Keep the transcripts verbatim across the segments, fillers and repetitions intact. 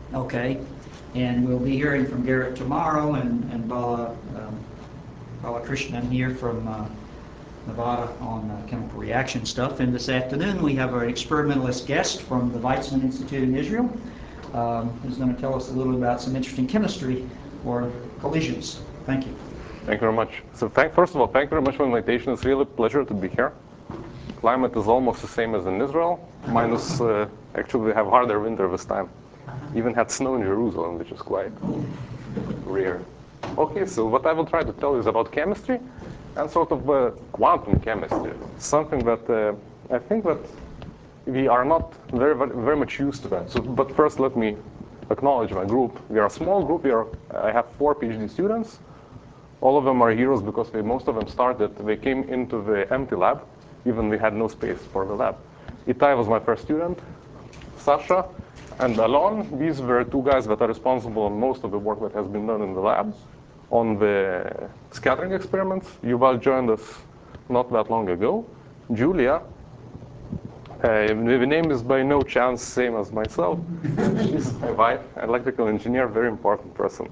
Okay, and we'll be hearing from Garrett tomorrow, and, and Bala, um, Balakrishnan here from uh, Nevada on uh, chemical reaction stuff. And this afternoon we have an experimentalist guest from the Weizmann Institute in Israel, um, who's going to tell us a little about some interesting chemistry for collisions. Thank you. Thank you very much. So thank, first of all, thank you very much for the invitation. It's really a pleasure to be here. Climate is almost the same as in Israel, minus uh, actually we have harder winter this time. Even had snow in Jerusalem, which is quite rare. Okay, so what I will try to tell you is about chemistry and sort of uh, quantum chemistry. Something that uh, I think that we are not very, very much used to that. So, but first let me acknowledge my group. We are a small group. We are, I have four PhD students. All of them are heroes because they, most of them started, they came into the empty lab, even we had no space for the lab. Itai was my first student, Sasha and Alon. These were two guys that are responsible for most of the work that has been done in the lab on the scattering experiments. Yuval joined us not that long ago. Julia, uh, the name is by no chance same as myself. She's my wife, electrical engineer, very important person.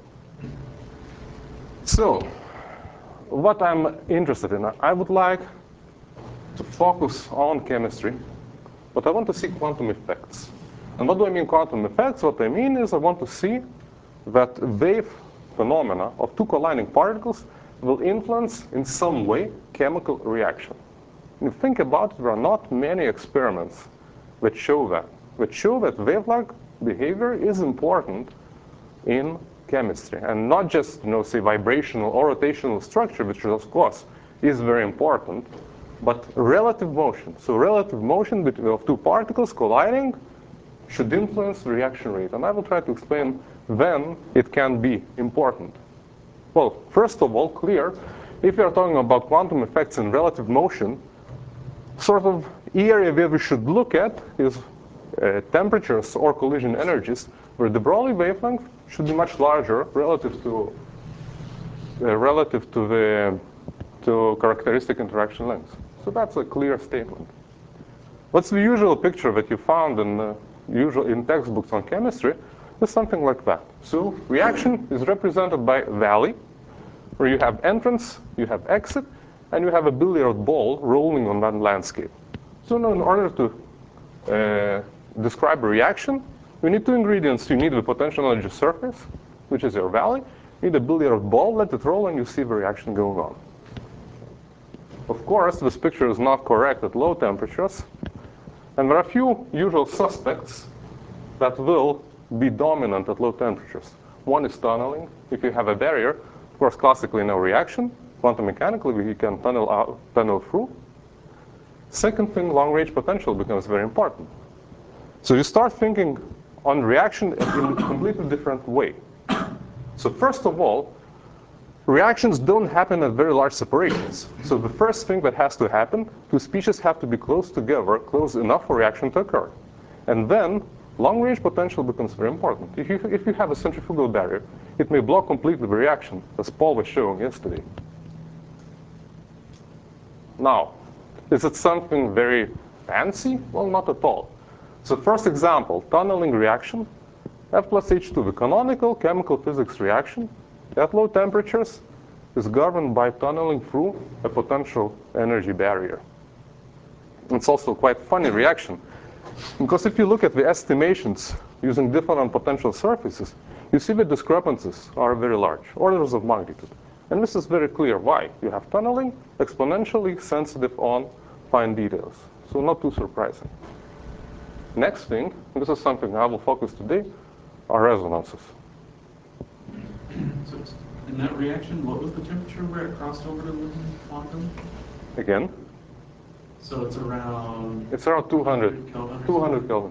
So, what I'm interested in, I would like to focus on chemistry, but I want to see quantum effects. And what do I mean quantum effects? What I mean is I want to see that wave phenomena of two colliding particles will influence in some way chemical reaction. If you think about it, there are not many experiments that show that, that show that wave-like behavior is important in chemistry, and not just, you know, say vibrational or rotational structure, which of course is very important, but relative motion. So relative motion between of two particles colliding should influence the reaction rate, and I will try to explain when it can be important. Well, first of all, clear, if we are talking about quantum effects in relative motion, sort of area where we should look at is uh, temperatures or collision energies, where de Broglie wavelength should be much larger relative to uh, relative to the to characteristic interaction length. So that's a clear statement. What's the usual picture that you found in uh, usual in textbooks on chemistry? Is something like that. So reaction is represented by valley, where you have entrance, you have exit, and you have a billiard ball rolling on that landscape. So now in order to uh, describe a reaction, you need two ingredients. You need the potential energy surface, which is your valley. You need a billiard ball, let it roll, and you see the reaction going on. Of course, this picture is not correct at low temperatures. And there are a few usual suspects that will be dominant at low temperatures. One is tunneling. If you have a barrier, of course, classically no reaction. Quantum mechanically, we can tunnel out, tunnel through. Second thing, long-range potential becomes very important. So you start thinking on reaction in a completely different way. So first of all, reactions don't happen at very large separations. So the first thing that has to happen, two species have to be close together, close enough for reaction to occur. And then long-range potential becomes very important. If you, if you have a centrifugal barrier, it may block completely the reaction, as Paul was showing yesterday. Now, is it something very fancy? Well, not at all. So first example, tunneling reaction, F plus H two, the canonical chemical physics reaction at low temperatures is governed by tunneling through a potential energy barrier. It's also quite funny reaction, because if you look at the estimations using different potential surfaces, you see the discrepancies are very large, orders of magnitude. And this is very clear why. You have tunneling, exponentially sensitive on fine details. So not too surprising. Next thing, and this is something I will focus today, are resonances. So in that reaction, what was the temperature where it crossed over to living quantum? Again? So it's around... It's around two hundred. Kelvin two hundred Kelvin.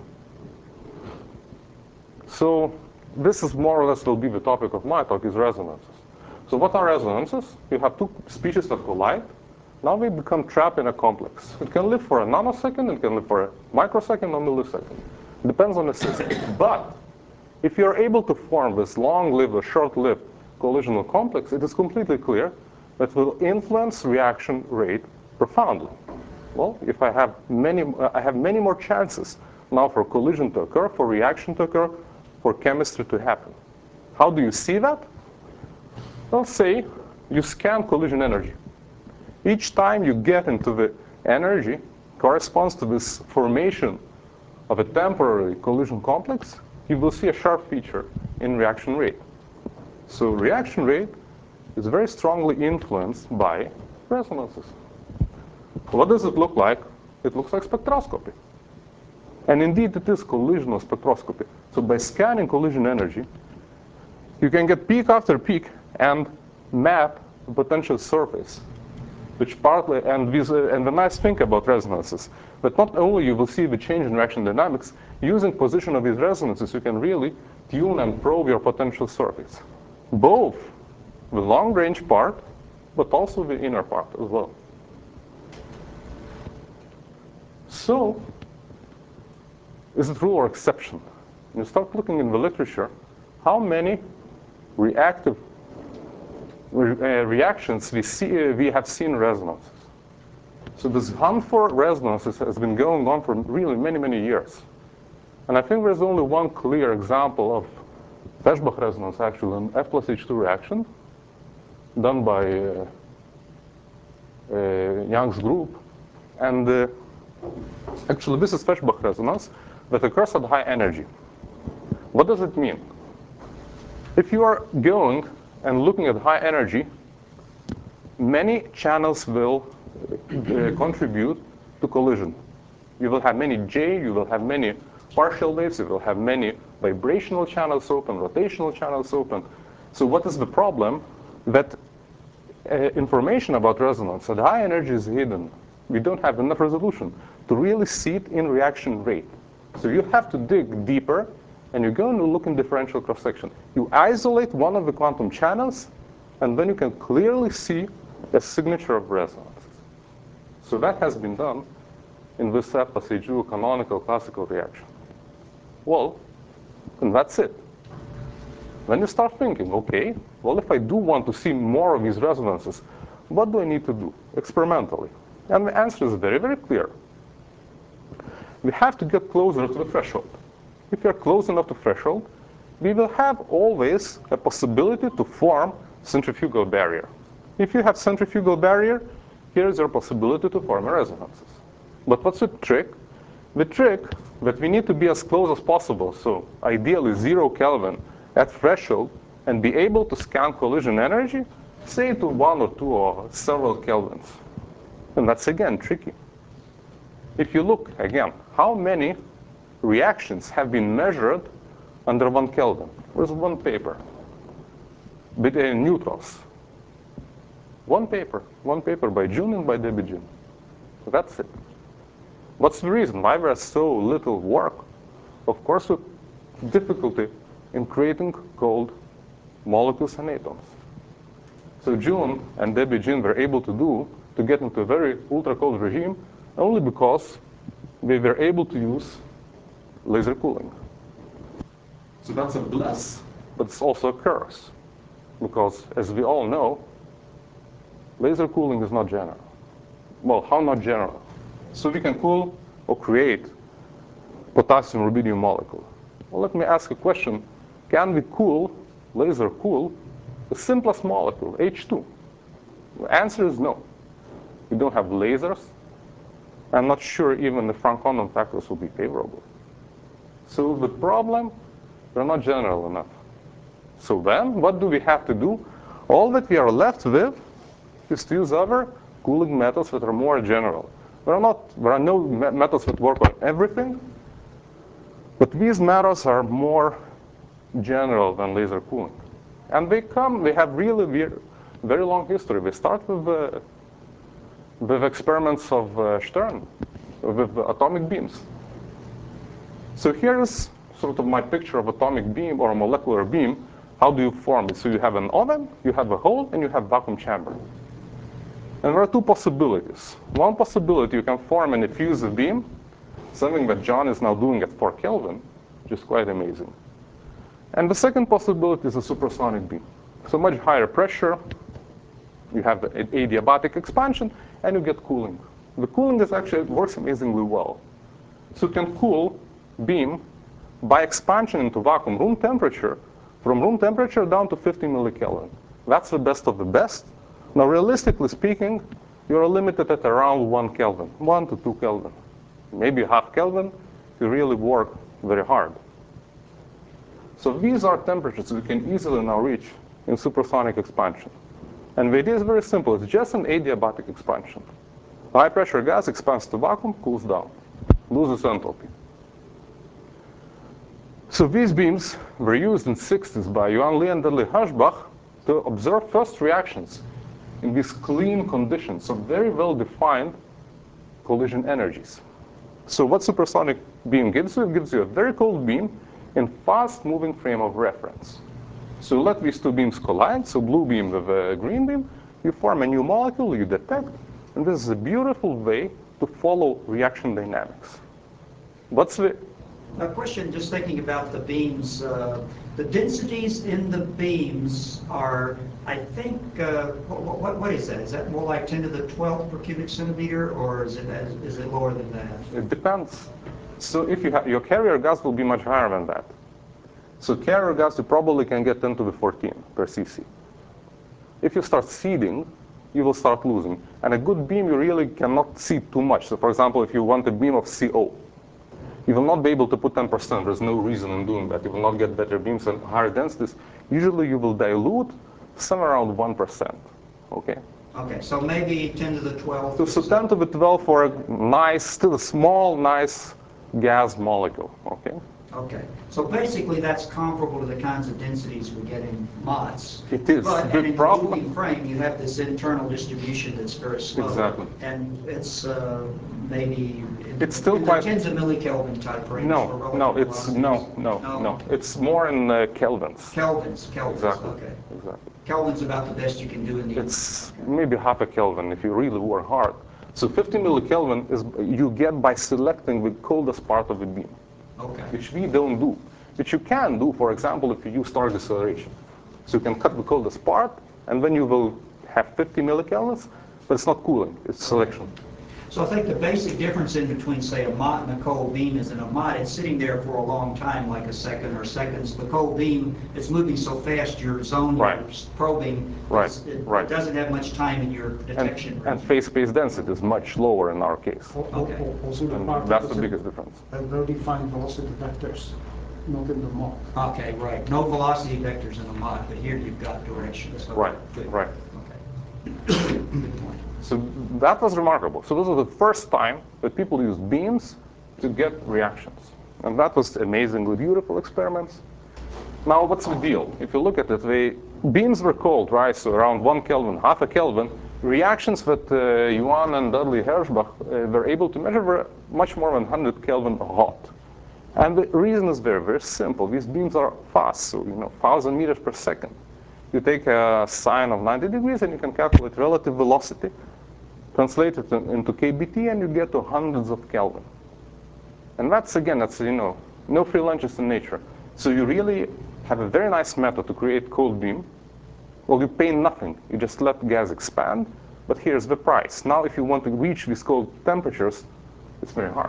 So this is more or less will be the topic of my talk, is resonances. So what are resonances? You have two species that collide. Now they become trapped in a complex. It can live for a nanosecond, it can live for a microsecond or millisecond. It depends on the system. But if you're able to form this long-lived or short-lived collisional complex, it is completely clear that it will influence reaction rate profoundly. Well, if I have many, uh, I have many more chances now for collision to occur, for reaction to occur, for chemistry to happen. How do you see that? Let's say you scan collision energy. Each time you get into the energy corresponds to this formation of a temporary collision complex, you will see a sharp feature in reaction rate. So reaction rate is very strongly influenced by resonances. What does it look like? It looks like spectroscopy. And indeed, it is collisional spectroscopy. So by scanning collision energy, you can get peak after peak and map the potential surface, which partly, and, this, uh, and the nice thing about resonances, that not only you will see the change in reaction dynamics, using position of these resonances, you can really tune and probe your potential surface. Both the long-range part, but also the inner part as well. So, is it rule or exception? When you start looking in the literature, how many reactive re uh, reactions we, see, uh, we have seen in resonances? So this hunt for resonances has been going on for really many, many years. And I think there's only one clear example of Feshbach resonance, actually, an F plus H two reaction done by uh, uh, Young's group. And uh, actually, this is Feshbach resonance that occurs at high energy. What does it mean? If you are going and looking at high energy, many channels will uh, contribute to collision. You will have many J, you will have many partial waves, you will have many vibrational channels open, rotational channels open. So what is the problem? That uh, information about resonance at high energy is hidden. We don't have enough resolution to really see it in reaction rate. So you have to dig deeper, and you're going to look in differential cross-section. You isolate one of the quantum channels, and then you can clearly see a signature of resonance. So that has been done in this F plus H two canonical classical reaction. Well, and that's it. Then you start thinking, okay, well, if I do want to see more of these resonances, what do I need to do experimentally? And the answer is very, very clear. We have to get closer to the threshold. If you're close enough to threshold, we will have always a possibility to form centrifugal barrier. If you have centrifugal barrier, here is your possibility to form resonances. But what's the trick? The trick that we need to be as close as possible, so ideally zero Kelvin at threshold, and be able to scan collision energy, say to one or two or several Kelvins. And that's again tricky. If you look again, how many reactions have been measured under one Kelvin? There's one paper, between neutrals. One paper, one paper by June and by Debbie June. That's it. What's the reason? Why there's so little work? Of course, with difficulty in creating cold molecules and atoms. So June and Debbie June were able to do, to get into a very ultra-cold regime, only because they were able to use laser cooling. So that's a bless, but it's also a curse. Because, as we all know, laser cooling is not general. Well, how not general? So we can cool or create potassium rubidium molecule. Well, let me ask a question. Can we cool, laser cool, the simplest molecule, H two? The answer is no. We don't have lasers. I'm not sure even the Frank quantum factors will be favorable. So the problem, they're not general enough. So then, what do we have to do? All that we are left with is to use other cooling methods that are more general. There are, not, there are no methods that work on everything, but these methods are more general than laser cooling. And they come, they have really very, very long history. They start with, uh, with experiments of uh, Stern, with atomic beams. So here is sort of my picture of atomic beam or a molecular beam. How do you form it? So you have an oven, you have a hole, and you have vacuum chamber. And there are two possibilities. One possibility, you can form an effusive beam, something that John is now doing at four Kelvin, which is quite amazing. And the second possibility is a supersonic beam. So much higher pressure, you have adiabatic expansion, and you get cooling. The cooling is actually, it works amazingly well. So you can cool beam by expansion into vacuum room temperature, from room temperature down to fifty millikelvin. That's the best of the best. Now, realistically speaking, you're limited at around one Kelvin, one to two Kelvin, maybe half Kelvin if you really work very hard. So these are temperatures we can easily now reach in supersonic expansion. And the idea is very simple. It's just an adiabatic expansion. High pressure gas expands to vacuum, cools down, loses enthalpy. So these beams were used in the sixties by Yuan Li and Dudley Herschbach to observe first reactions in these clean conditions of very well-defined collision energies. So what supersonic beam gives you? It gives you a very cold beam in fast-moving frame of reference. So let these two beams collide, so blue beam with a green beam, you form a new molecule, you detect, and this is a beautiful way to follow reaction dynamics. What's the A question, just thinking about the beams, uh, the densities in the beams are, I think, uh, what, what, what is that? Is that more like ten to the twelfth per cubic centimeter, or is it, is it lower than that? It depends. So if you have, your carrier gas will be much higher than that. So carrier gas, you probably can get ten to the fourteen per cc. If you start seeding, you will start losing. And a good beam, you really cannot seed too much. So for example, if you want a beam of C O, you will not be able to put ten percent. There's no reason in doing that. You will not get better beams and higher densities. Usually you will dilute somewhere around one percent. Okay? Okay, so maybe ten to the twelfth. So, so ten to the twelve for a nice, still a small, nice gas molecule. Okay? Okay, so basically that's comparable to the kinds of densities we get in M O T S. It is. But The and in the problem- moving frame, you have this internal distribution that's very slow. Exactly. And it's uh, maybe in, It's still in quite- the tens of millikelvin type range. for No, relative no, it's velocities. no, no, no. It's more in uh, kelvins. Kelvins, kelvins, Exactly. okay. Exactly. Kelvin's about the best you can do in the... It's maybe half a Kelvin if you really work hard. So fifty millikelvin is you get by selecting the coldest part of the beam, Okay. which we don't do. Which you can do, for example, if you use star deceleration. So you can cut the coldest part, and then you will have fifty millikelvins, but it's not cooling, it's selection. So I think the basic difference in between, say, a M O T and a cold beam is in a M O T, it's sitting there for a long time, like a second or seconds. The cold beam, it's moving so fast, your zone Right. you're probing, Right, it's- it, right. it doesn't have much time in your And, detection and range. phase space density is much lower in our case. Al- al- Okay. Also, the And particles that's the have- biggest difference. have well-defined velocity vectors, not in the M O T. Okay, right. No velocity vectors in a M O T, but here you've got directions. Okay, Right, good. right. Okay. Good point. So that was remarkable. So this was the first time that people used beams to get reactions. And that was amazingly beautiful experiments. Now, what's the deal? If you look at it, the beams were cold, right? So around one Kelvin, half a Kelvin. Reactions that uh, Yuan and Dudley Herschbach uh, were able to measure were much more than one hundred Kelvin hot. And the reason is very, very simple. These beams are fast, so, you know, one thousand meters per second. You take a sine of ninety degrees and you can calculate relative velocity, translate it in- into K B T, and you get to hundreds of Kelvin. And that's, again, that's, you know, no free lunches in nature. So you really have a very nice method to create cold beam. Well, you pay nothing. You just let gas expand. But here's the price. Now, if you want to reach these cold temperatures, it's very hard.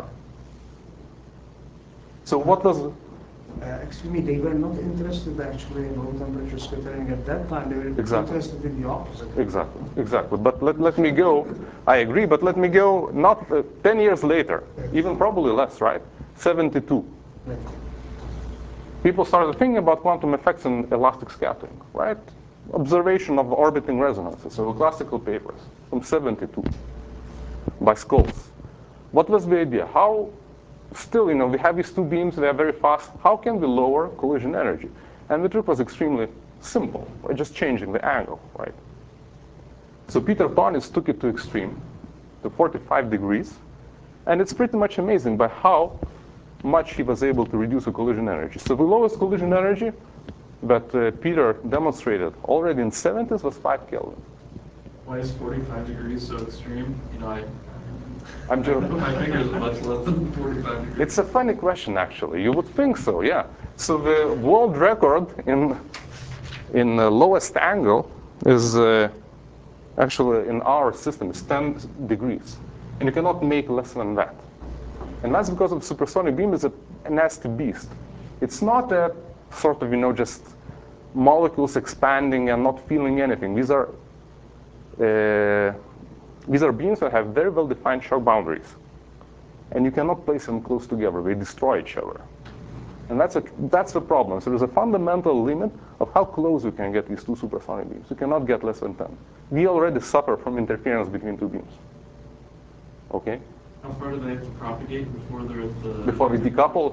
So what does... Uh, excuse me, they were not interested actually in low temperature scattering at that time. They were Exactly. interested in the opposite. Exactly, exactly. But let, let me go, I agree, but let me go not uh, ten years later, even probably less, right? seventy-two. Right. People started thinking about quantum effects in elastic scattering, right? Observation of orbiting resonances, so classical papers from seventy-two by Scholz. What was the idea? How, still, you know, we have these two beams, they are very fast. How can we lower collision energy? And the trick was extremely simple, by just changing the angle, right? So Peter Tonis took it to extreme, to forty-five degrees, and it's pretty much amazing by how much he was able to reduce the collision energy. So the lowest collision energy that uh, Peter demonstrated already in the seventies was five Kelvin. Why is forty-five degrees so extreme? You know, I, I'm just, my finger is much less than forty-five degrees. it's a funny question, actually. You would think so, yeah. So the world record in in the lowest angle is uh, actually in our system is ten degrees, and you cannot make less than that. And that's because of supersonic beam is a, a nasty beast. It's not a sort of, you know, just molecules expanding and not feeling anything. These are uh, these are beams that have very well-defined shock boundaries, and you cannot place them close together. They destroy each other, and that's a that's the problem. So there's a fundamental limit of how close you can get these two supersonic beams. You cannot get less than ten. We already suffer from interference between two beams. Okay. How far do they have to propagate before they're at the... Before we decouple?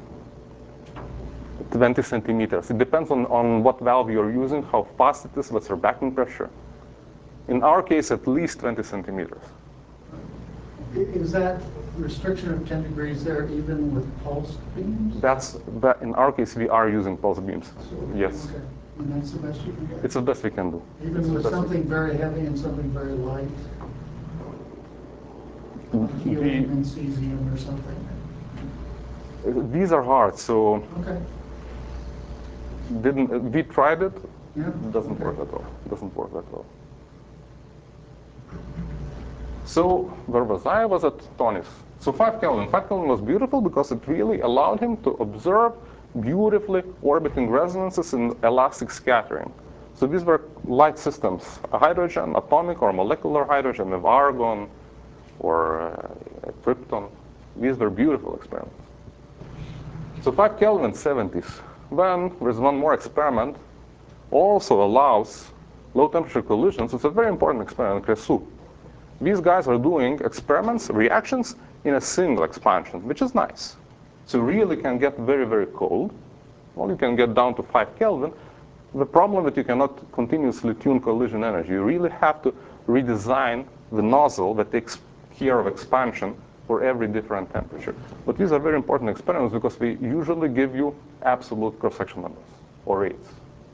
twenty centimeters. It depends on, on what valve you're using, how fast it is, what's your backing pressure. In our case, at least twenty centimeters. Is that restriction of ten degrees there even with pulsed beams? That's that. In our case, we are using pulse beams. So, Yes. Okay. And that's the best you can get? It's the best we can do. Even It's the with best we- something very heavy and something very light? Like The- helium and cesium or something? These are hard, so Okay. didn't we tried it? Yeah. It doesn't Okay. work at all. It doesn't work at all. So where was I? I was at Tony's. So five Kelvin. five Kelvin was beautiful because it really allowed him to observe beautifully orbiting resonances in elastic scattering. So these were light systems, a hydrogen, atomic or molecular hydrogen with argon or uh, krypton. These were beautiful experiments. So five Kelvin, seventies. Then there's one more experiment, also allows low temperature collisions. It's a very important experiment, CRESU. These guys are doing experiments, reactions in a single expansion, which is nice. So really can get very, very cold. Well, you can get down to five Kelvin. The problem is that you cannot continuously tune collision energy. You really have to redesign the nozzle that takes care of expansion for every different temperature. But these are very important experiments because we usually give you absolute cross-section numbers or rates.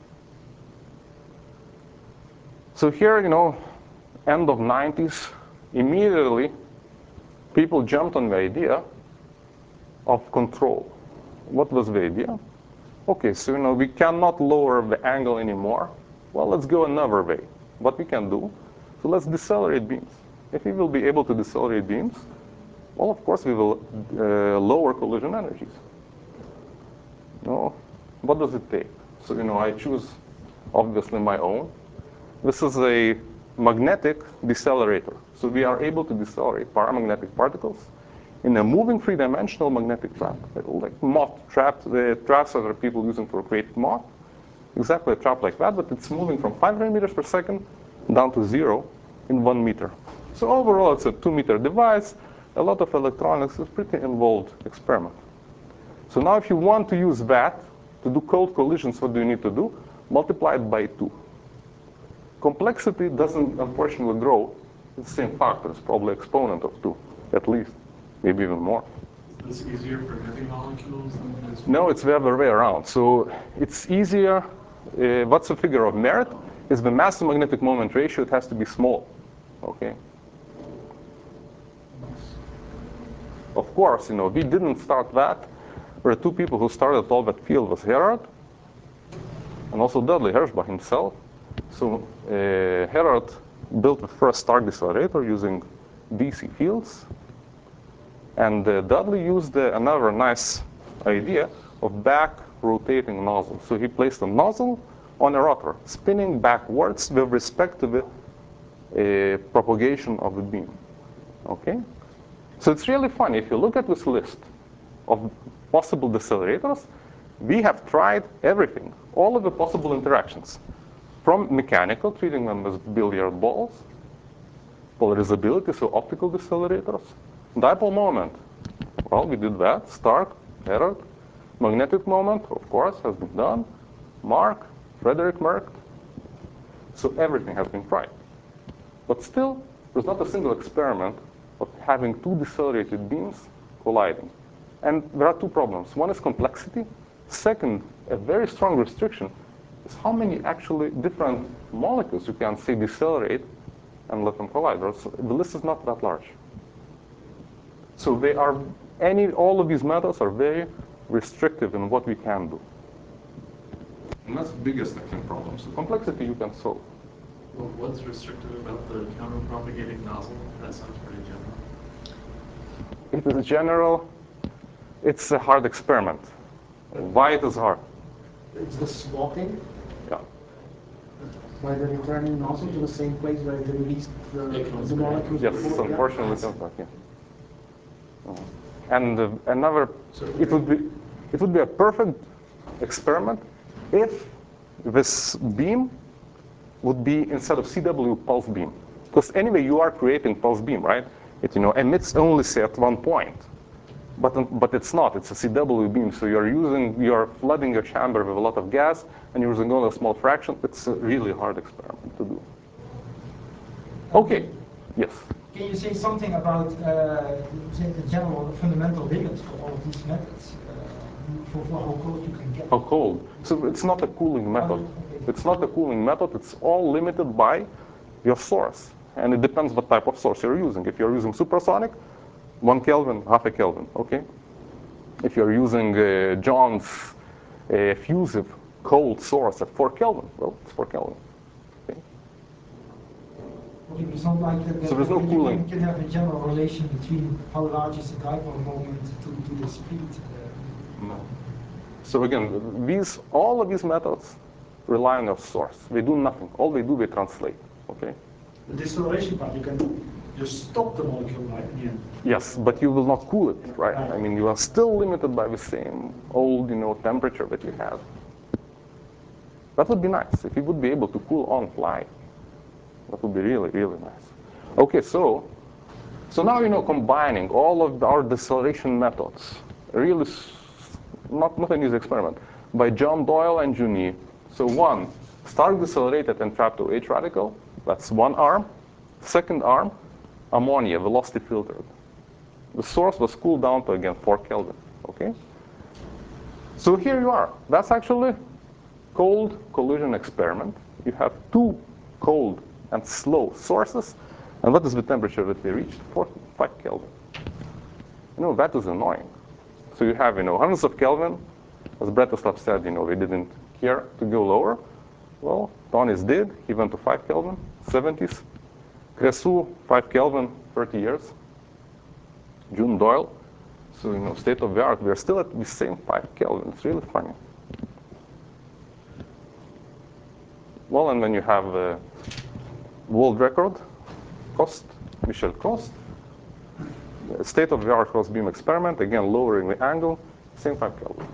So here, you know, end of nineties, immediately people jumped on the idea of control. What was the idea? Okay, so you know we cannot lower the angle anymore. Well, let's go another way. What we can do? So let's decelerate beams. If we will be able to decelerate beams, well, of course we will uh, lower collision energies. No, what does it take? So you know I choose obviously my own. This is a magnetic decelerator. So we are able to decelerate paramagnetic particles in a moving three-dimensional magnetic trap, like moth trap, the traps that are people using for create moth. Exactly a trap like that, but it's moving from five hundred meters per second down to zero in one meter. So overall, it's a two-meter device. A lot of electronics. It's a pretty involved experiment. So now if you want to use that to do cold collisions, what do you need to do? Multiply it by two. Complexity doesn't unfortunately grow. It's the same factor. It's probably exponent of two, at least, maybe even more. Is this easier for heavy molecules than it is for... No, it's the other way around. So it's easier. Uh, what's the figure of merit? Is the mass to magnetic moment ratio. It has to be small. Okay. Of course, you know we didn't start that. There were two people who started all that field was Herard and also Dudley Hershbach himself. So uh, Herard built the first Stark decelerator using D C fields. And uh, Dudley used uh, another nice idea of back rotating nozzle. So he placed a nozzle on a rotor, spinning backwards with respect to the uh, propagation of the beam. Okay? So it's really funny. If you look at this list of possible decelerators, we have tried everything, all of the possible interactions. From mechanical, treating them as billiard balls, polarizability, so optical decelerators, dipole moment. Well, we did that. Stark, Herard. Magnetic moment, of course, has been done. Mark, Frederick Merck. So everything has been tried. But still, there's not a single experiment of having two decelerated beams colliding. And there are two problems. One is complexity. Second, a very strong restriction is how many actually different molecules you can say decelerate and let them collide. So the list is not that large. So they are any all of these methods are very restrictive in what we can do. And that's the biggest I think problem. So complexity you can solve. Well, what's restrictive about the counter-propagating nozzle? That sounds pretty general. It is general. It's a hard experiment. Why it is hard? It's the swapping Yeah. by the returning also to the same place where they released the, the molecules. Yes, before. unfortunately, Yeah. it sounds like, yeah. Uh, And uh, another, it would be, it would be a perfect experiment if this beam would be instead of C W pulse beam, because anyway you are creating pulse beam, right? It you know emits only say at one point, but um, but it's not. It's a C W beam, so you're using you're flooding your chamber with a lot of gas, and you're using only a small fraction. It's a really hard experiment to do. Okay. Yes. Can you say something about uh, say the general fundamental limits for all of these methods, uh, for, for how close you can get? How cold? So it's not a cooling method. It's not a cooling method. It's all limited by your source. And it depends what type of source you're using. If you're using supersonic, one Kelvin, half a Kelvin, okay? If you're using uh, John's uh, fusive cold source at four Kelvin, well, it's four Kelvin. Okay? Okay, it's not like that, that So there's no you cooling. can, can have a general relation between how large is the dipole moment to, to the speed. Uh, No. So again, these all of these methods rely on your source. They do nothing. All they do, they translate. Okay. The deceleration part, you can just stop the molecule, right? Yeah. Yes, but you will not cool it, right? I mean, you are still limited by the same old, you know, temperature that you have. That would be nice if you would be able to cool on fly. That would be really, really nice. Okay, so so now you know combining all of our deceleration methods, really s- not not an easy experiment, by John Doyle and Juni. So one, stark decelerated and trapped OH radical. That's one arm. Second arm, ammonia, velocity filtered. The source was cooled down to again four Kelvin. Okay. So here you are. That's actually cold collision experiment. You have two cold and slow sources, and what is the temperature that they reached? four, five Kelvin. You know, that is annoying. So you have, you know, hundreds of Kelvin. As Bretislav said, you know, they didn't care to go lower. Well, Tonis did. He went to five Kelvin, seventies. Creusot, five Kelvin, thirty years. June Doyle. So, you know, state of the art. We're still at the same five Kelvin. It's really funny. Well, and then you have the world record, Cost, Michel Cost. State of the art cross beam experiment, again lowering the angle, same five Kelvin.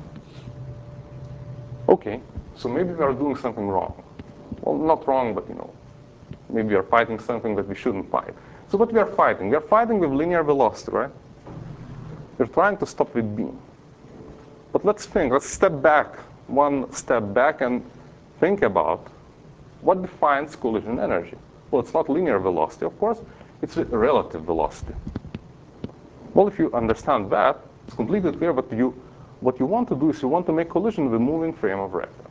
Okay, so maybe we are doing something wrong. Well, not wrong, but you know, maybe we are fighting something that we shouldn't fight. So what we are fighting? We are fighting with linear velocity, right? We're trying to stop with beam. But let's think, let's step back, one step back and think about what defines collision energy. Well, it's not linear velocity, of course, it's relative velocity. Well, if you understand that, it's completely clear what you, what you want to do is you want to make collision with a moving frame of reference.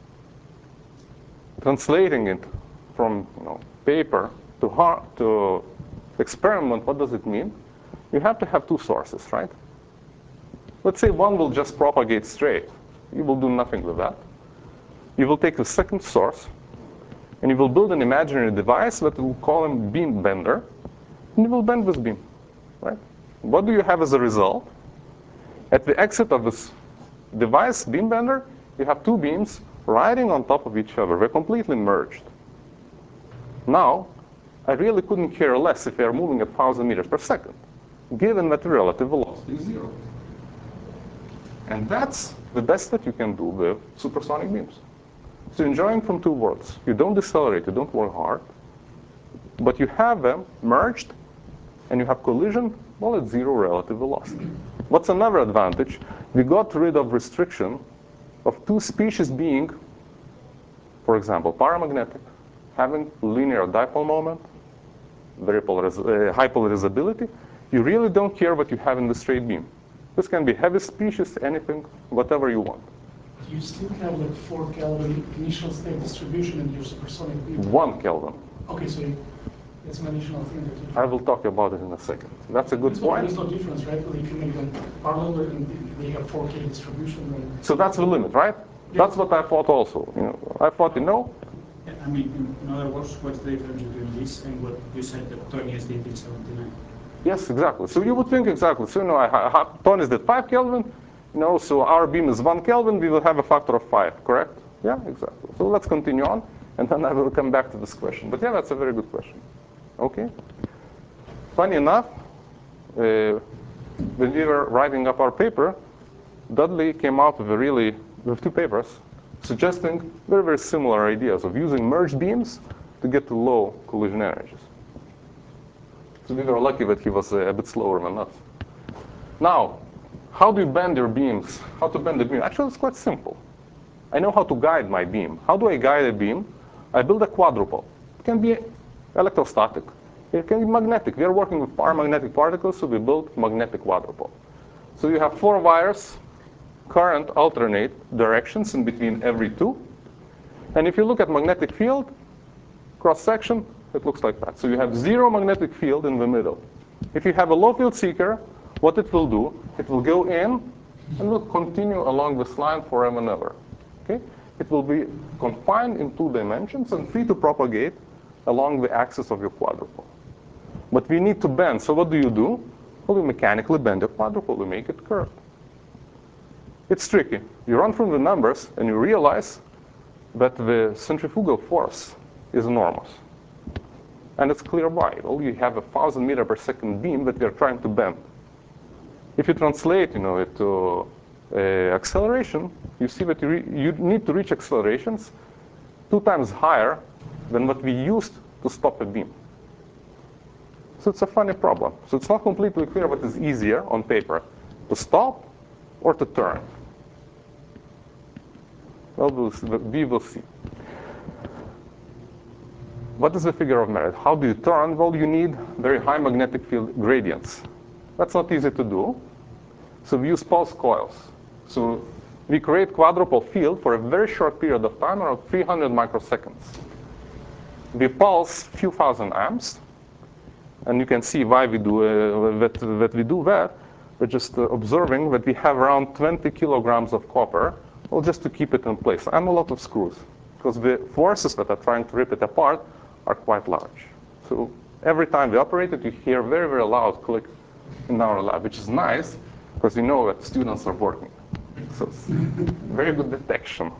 Translating it from you know, paper to, hard, to experiment, what does it mean? You have to have two sources, right? Let's say one will just propagate straight. You will do nothing with that. You will take the second source, and you will build an imaginary device that will call him beam bender, and you will bend this beam, right? What do you have as a result? At the exit of this device, beam bender, you have two beams riding on top of each other. They're completely merged. Now, I really couldn't care less if they are moving at one thousand meters per second, given that the relative velocity is zero. And that's the best that you can do with supersonic beams. So enjoying from two worlds. You don't decelerate, you don't work hard, but you have them merged, and you have collision, well, at zero relative velocity. What's another advantage? We got rid of restriction of two species being, for example, paramagnetic, having linear dipole moment, very polariz uh, high polarizability. You really don't care what you have in the straight beam. This can be heavy species, anything, whatever you want. You still have like four Kelvin initial state distribution in your supersonic beam. One Kelvin. Okay, so it's an additional thing that you do. I will talk about it in a second. That's a good There's point. no difference, right? Like if you make them parallel and they have four K distribution, then So that's the limit, right? That's what I thought also. You know, I thought, you know, Yeah, I mean, in, in other words, what's the difference between this and what you said that Tony's did in seventy-nine? yes, exactly. So you would think exactly. So you know, I, I, Tony's did five Kelvin, No, so our beam is one Kelvin, we will have a factor of five, correct? Yeah, exactly. So let's continue on, and then I will come back to this question. But yeah, that's a very good question. Okay. Funny enough, uh, when we were writing up our paper, Dudley came out with a really with two papers suggesting very, very similar ideas of using merged beams to get to low collision energies. So we were lucky that he was uh, a bit slower than us. Now, how do you bend your beams? How to bend the beam? Actually, it's quite simple. I know how to guide my beam. How do I guide a beam? I build a quadrupole. It can be electrostatic. It can be magnetic. We are working with paramagnetic particles, so we build magnetic quadrupole. So you have four wires, current alternate directions in between every two. And if you look at magnetic field, cross-section, it looks like that. So you have zero magnetic field in the middle. If you have a low field seeker, what it will do, it will go in and will continue along this line forever and ever. Okay? It will be confined in two dimensions and free to propagate along the axis of your quadrupole. But we need to bend. So what do you do? Well, you mechanically bend the quadrupole. You make it curved. It's tricky. You run through the numbers and you realize that the centrifugal force is enormous. And it's clear why. Well, you have a thousand meter per second beam that we are trying to bend. If you translate, you know, it to uh, acceleration, you see that you, re you need to reach accelerations two times higher than what we used to stop a beam. So it's a funny problem. So it's not completely clear what is easier on paper, to stop or to turn. Well, we'll, we will see. What is the figure of merit? How do you turn? Well, you need very high magnetic field gradients. That's not easy to do. So we use pulse coils. So we create quadrupole field for a very short period of time, around three hundred microseconds. We pulse a few thousand amps. And you can see why we do uh, that, that we do that. We're just uh, observing that we have around twenty kilograms of copper, well, just to keep it in place, and a lot of screws, because the forces that are trying to rip it apart are quite large. So every time we operate it, you hear very, very loud click in our lab, which is nice, because you know that students are working. So it's very good detection.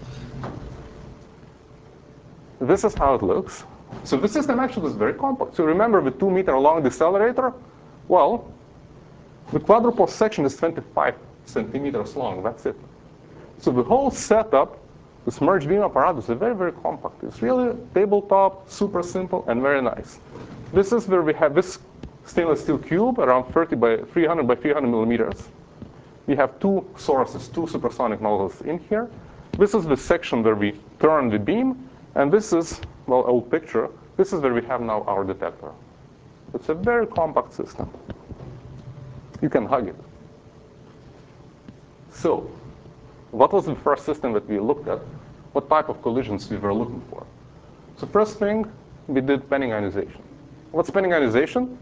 This is how it looks. So the system actually is very compact. So remember the two meter long decelerator? Well, the quadrupole section is twenty-five centimeters long. That's it. So the whole setup, this merged beam apparatus, is very, very compact. It's really tabletop, super simple, and very nice. This is where we have this stainless steel cube, around thirty by three hundred by three hundred millimeters. We have two sources, two supersonic nozzles in here. This is the section where we turn the beam, and this is, well, old picture. This is where we have now our detector. It's a very compact system. You can hug it. So, what was the first system that we looked at? What type of collisions we were looking for? So first thing, we did penning ionization. What's penning ionization?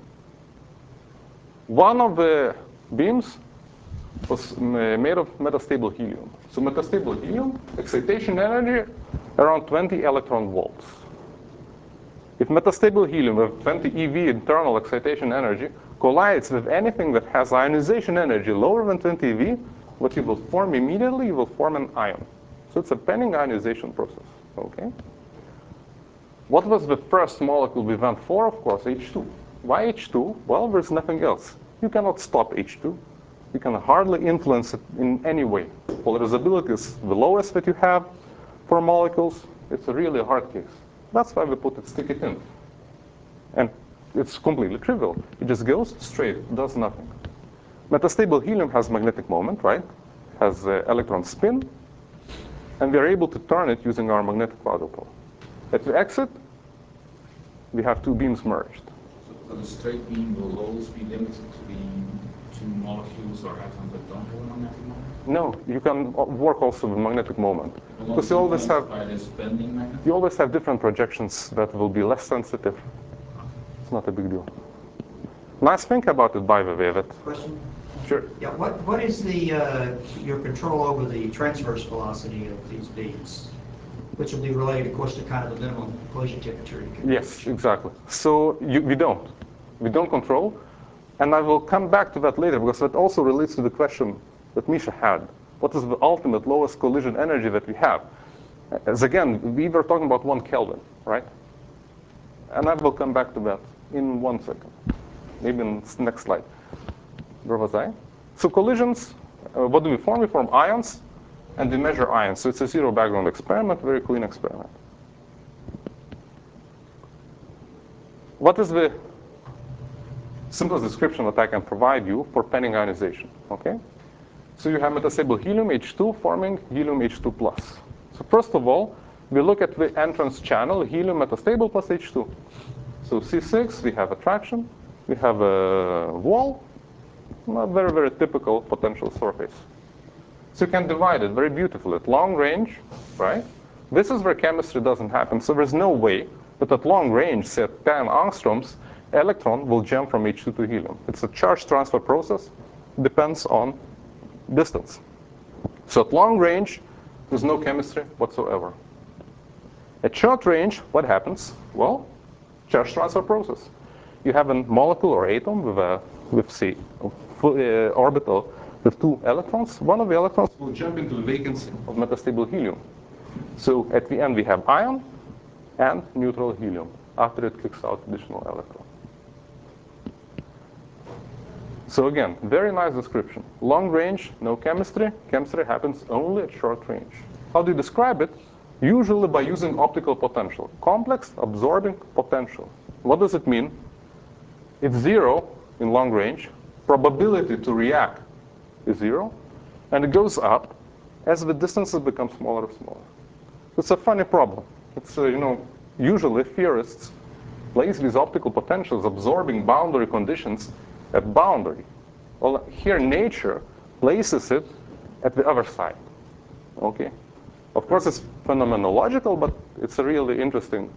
One of the beams was made of metastable helium. So metastable helium, excitation energy around twenty electron volts. If metastable helium with twenty E V internal excitation energy collides with anything that has ionization energy lower than twenty E V, what you will form immediately, you will form an ion. So it's a penning ionization process. Okay. What was the first molecule we went for? Of course, H two. Why H two? Well, there's nothing else. You cannot stop H two. You can hardly influence it in any way. Polarizability is the lowest that you have for molecules. It's a really hard case. That's why we put it, stick it in. And it's completely trivial. It just goes straight, does nothing. Metastable helium has magnetic moment, right? Has uh, electron spin. And we are able to turn it using our magnetic quadrupole. At the exit, we have two beams merged. So the straight beam will always be limited to the two molecules or atoms that don't have a magnetic moment? No, you can work also with magnetic moment. Will Because you always have by this bending magnet? you always have different projections that will be less sensitive. It's not a big deal. Nice thing about it, by the way, that Question? sure. Yeah, what, what is the, uh, your control over the transverse velocity of these beams? Which will be related, of course, to kind of the minimum collision temperature you can Yes, reach. exactly. So you, we don't. We don't control. And I will come back to that later, because that also relates to the question that Misha had? What is the ultimate lowest collision energy that we have? As again, we were talking about one Kelvin, right? And I will come back to that in one second, maybe in the next slide. Where was I? So collisions, uh, what do we form? We form ions, and we measure ions. So it's a zero background experiment, very clean experiment. What is the simplest description that I can provide you for Penning ionization? Okay. So you have metastable helium H two forming helium H two plus. So first of all, we look at the entrance channel, helium metastable plus H two. So C six, we have attraction, we have a wall, a very, very typical potential surface. So you can divide it very beautifully at long range, right? This is where chemistry doesn't happen. So there's no way that at long range, say at ten angstroms, electron will jump from H two to helium. It's a charge transfer process, depends on distance. So at long range, there's no chemistry whatsoever. At short range, what happens? Well, charge transfer process. You have a molecule or atom with a, with say, a uh, orbital with two electrons. One of the electrons will jump into the vacancy of metastable helium. So at the end, we have ion and neutral helium after it kicks out additional electron. So again, very nice description. Long range, no chemistry. Chemistry happens only at short range. How do you describe it? Usually by using optical potential. Complex absorbing potential. What does it mean? It's zero in long range. Probability to react is zero. And it goes up as the distances become smaller and smaller. It's a funny problem. It's, uh, you know, usually theorists place these optical potentials absorbing boundary conditions at boundary. Well, here nature places it at the other side. Okay? Of course, it's phenomenological, but it's a really interesting.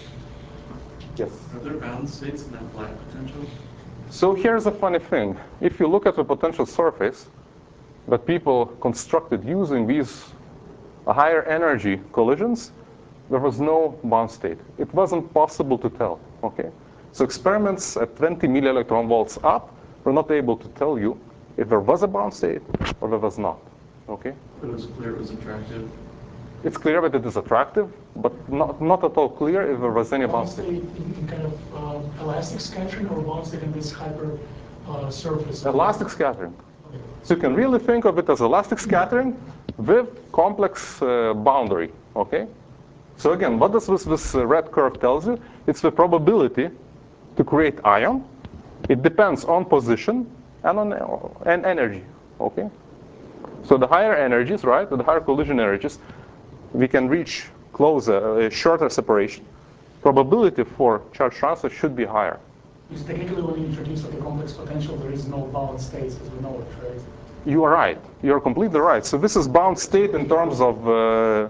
Yes? Are there bound states in that black potential? So here's a funny thing. If you look at the potential surface that people constructed using these higher energy collisions, there was no bound state. It wasn't possible to tell. Okay? So experiments at twenty millielectron volts up were not able to tell you if there was a bound state or there was not. Okay? It was clear it was attractive. It's clear that it is attractive, but not, not at all clear if there was any bound Bound state. state in, in kind of um, elastic scattering, or bound state in this hyper uh, surface? Elastic scattering. So you can really think of it as elastic scattering with complex uh, boundary. Okay? So again, what does this, this uh, red curve tells you? It's the probability to create ion. It depends on position and on uh, and energy. Okay? So the higher energies, right, the higher collision energies, we can reach closer, a shorter separation. Probability for charge transfer should be higher. Because technically, when you introduce like a complex potential, there is no bound states as we know it, right? You are right. You are completely right. So this is bound state in terms of uh,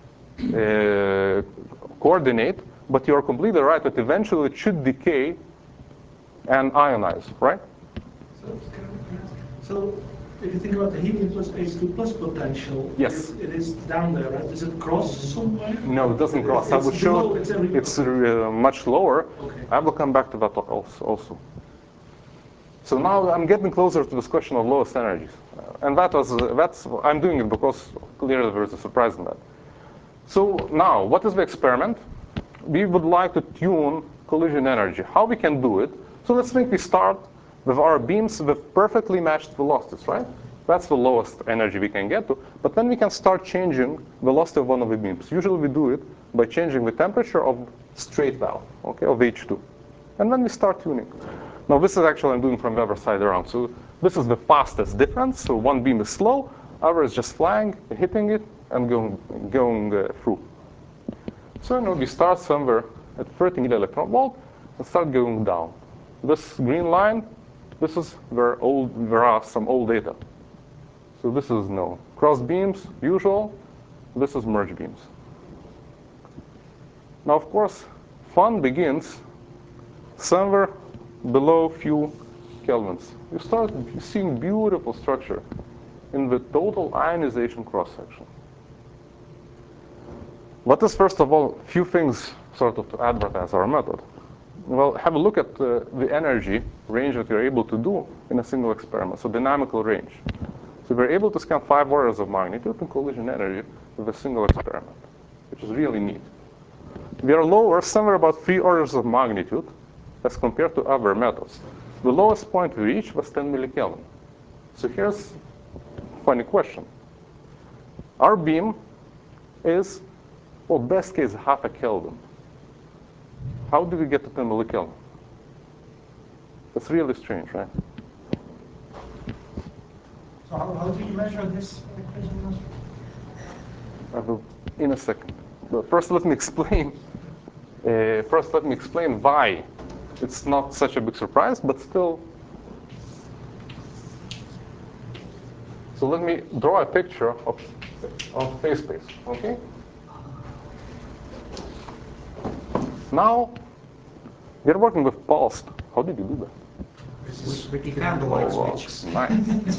uh, coordinate, but you are completely right that eventually it should decay and ionize, right? So, so if you think about the helium plus H two plus potential, Yes. it, it is down there, right? Does it cross somewhere? No, it doesn't cross. I It's would show below, it's every- it's uh, much lower. Okay. I will come back to that also. also. So now I'm getting closer to this question of lowest energies, uh, and that was uh, that's I'm doing it because clearly there is a surprise in that. So now, what is the experiment? We would like to tune collision energy. How we can do it? So let's think we start with our beams with perfectly matched velocities, right? That's the lowest energy we can get to. But then we can start changing velocity of one of the beams. Usually we do it by changing the temperature of straight valve, okay, of H two. And then we start tuning. Now this is actually I'm doing from the other side around. So this is the fastest difference. So one beam is slow, other is just flying, hitting it, and going, going uh, through. So you know, we start somewhere at thirty millielectron volt and start going down. This green line, this is where old there are some old data. So this is no cross beams, usual. This is merge beams. Now, of course, fun begins somewhere below few kelvins. You start seeing beautiful structure in the total ionization cross-section. Let us first of all, few things sort of to advertise our method. Well, have a look at uh, the energy range that you're able to do in a single experiment, so dynamical range. So we're able to scan five orders of magnitude in collision energy with a single experiment, which is really neat. We are lower somewhere about three orders of magnitude as compared to other methods. The lowest point we reached was ten millikelvin. So here's a funny question. Our beam is, well, best case, half a Kelvin. How do we get to ten millikelvin? That's really strange, right? So how, how do you measure this equation? I will in a second. But first, let me explain. Uh, first, let me explain why it's not such a big surprise, but still. So let me draw a picture of of phase space. Okay. Now we're working with pulsed. How did you do that? Ricky found the light Oh, switch. nice.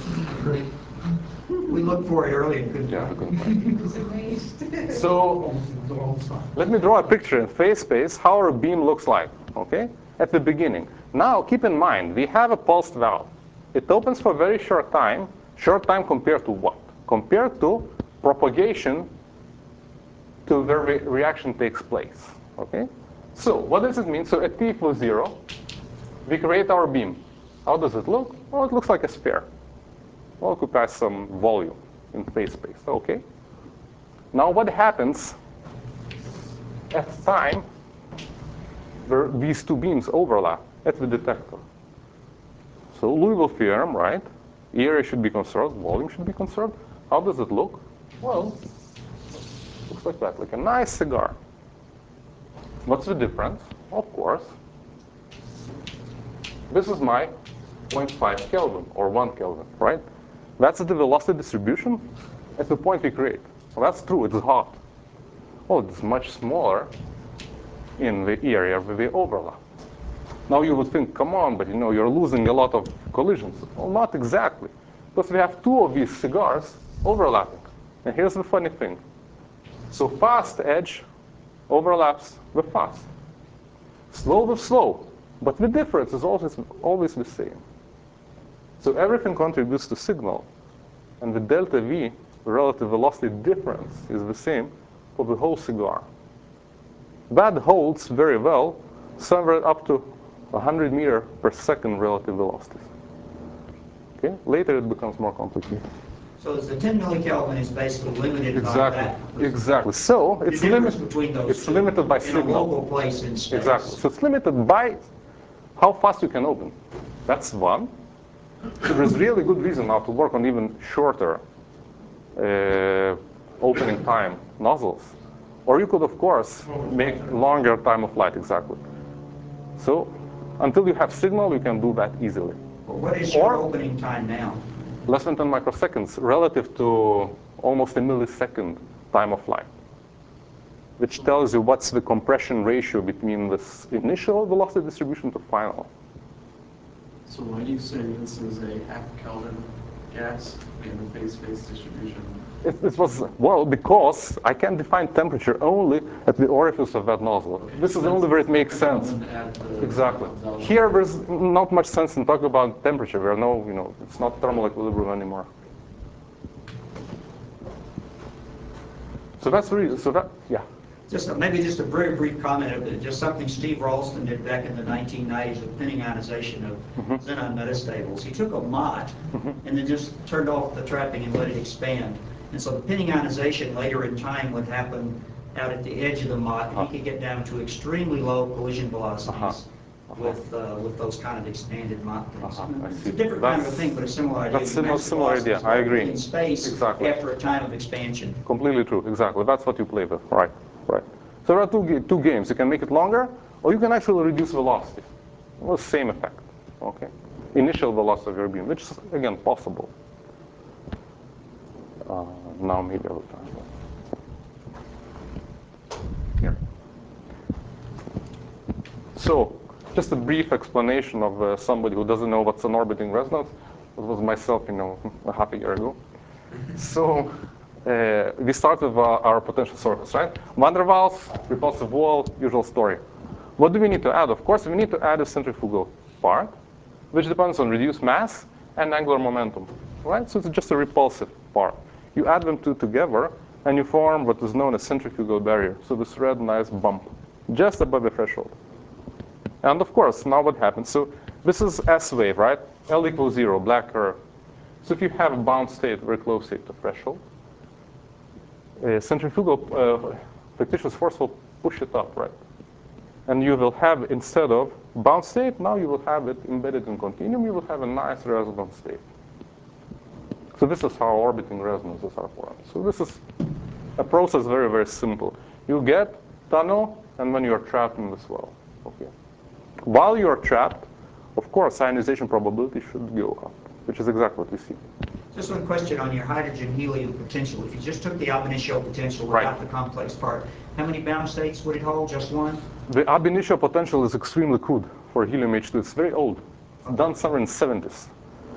We looked for it earlier and couldn't Yeah, I find couldn't it. So let me draw a picture in phase space how our beam looks like, okay, at the beginning. Now, keep in mind, we have a pulsed valve. It opens for a very short time. Short time compared to what? Compared to propagation to where re reaction takes place, okay? So what does it mean? So at t equals zero, we create our beam. How does it look? Well, it looks like a sphere. It occupies some volume in phase space, okay? Now what happens at time where these two beams overlap at the detector? So Liouville theorem, right? Area should be conserved, volume should be conserved. How does it look? Well, looks like that, like a nice cigar. What's the difference? Of course, this is my zero point five Kelvin or one Kelvin, right? That's the velocity distribution at the point we create. Well, that's true, it's hot. Well, it's much smaller in the area where they overlap. Now you would think, come on, but you know, you're losing a lot of collisions. Well, not exactly, because we have two of these cigars overlapping. And here's the funny thing. So fast edge overlaps with fast. Slow with slow. But the difference is always, always the same. So everything contributes to signal. And the delta V, the relative velocity difference, is the same for the whole cigar. That holds very well somewhere up to one hundred meter per second relative velocities. Okay? Later it becomes more complicated. So the ten millikelvin is basically limited Exactly. by that. Exactly. So The it's difference limited. between those It's two limited by in signal. a local place in space. Exactly. So it's limited by how fast you can open. That's one. So there's really good reason now to work on even shorter uh, opening time nozzles. Or you could, of course, make longer time of flight, exactly. So until you have signal, you can do that easily. Well, what is your Or- opening time now? Less than ten microseconds relative to almost a millisecond time of flight, which tells you what's the compression ratio between this initial velocity distribution to final. So why do you say this is a half Kelvin gas in the phase space distribution? It, it was, well, because I can define temperature only at the orifice of that nozzle. This is only where it makes sense. Exactly. Here, there's not much sense in talking about temperature. There are no, you know, it's not thermal equilibrium anymore. So that's the reason. So that, yeah. Just a, maybe just a very brief comment of it, just something Steve Ralston did back in the nineteen nineties with pinning ionization of Mm-hmm. xenon metastables. He took a mott Mm-hmm. and then just turned off the trapping and let it expand. And so the pinning ionization later in time would happen out at the edge of the mott, and Uh-huh. he could get down to extremely low collision velocities Uh-huh. Uh-huh. with uh, with those kind of expanded mott things. Uh-huh. I It's see. a different kind of a That's- thing, but a similar idea. that's You similar- match the similar idea. velocities I locally agree. in space Exactly. after a time of expansion. Completely true. Exactly. That's what you play with. Right. Right. So there are two, ga- two games. You can make it longer, or you can actually reduce velocity. Well, same effect. Okay. Initial velocity of your beam, which is again possible. Uh, now maybe I will try. Here. So, just a brief explanation of uh, somebody who doesn't know what's an orbiting resonance. It was myself, you know, a half a year ago. So, uh, we start with uh, our potential sources, right? Van der Waals, repulsive wall, usual story. What do we need to add? Of course, we need to add a centrifugal part, which depends on reduced mass and angular momentum. right? So it's just a repulsive part. You add them two together, and you form what is known as centrifugal barrier. So this red nice bump, just above the threshold. And of course, now what happens? So this is S wave, right? L equals zero, black curve. So if you have a bound state very close to the threshold, a centrifugal uh, fictitious force will push it up, right? And you will have, instead of bound state, now you will have it embedded in continuum. You will have a nice resonance state. So this is how orbiting resonances are formed. So this is a process very, very simple. You get tunnel, and when you are trapped in this well. Okay. While you are trapped, of course, ionization probability should go up, which is exactly what we see. Just one question on your hydrogen-helium potential. If you just took the ab initio potential without Right. the complex part, how many bound states would it hold? Just one? The ab initio potential is extremely crude for helium H two. It's very old. It's done somewhere in the seventies.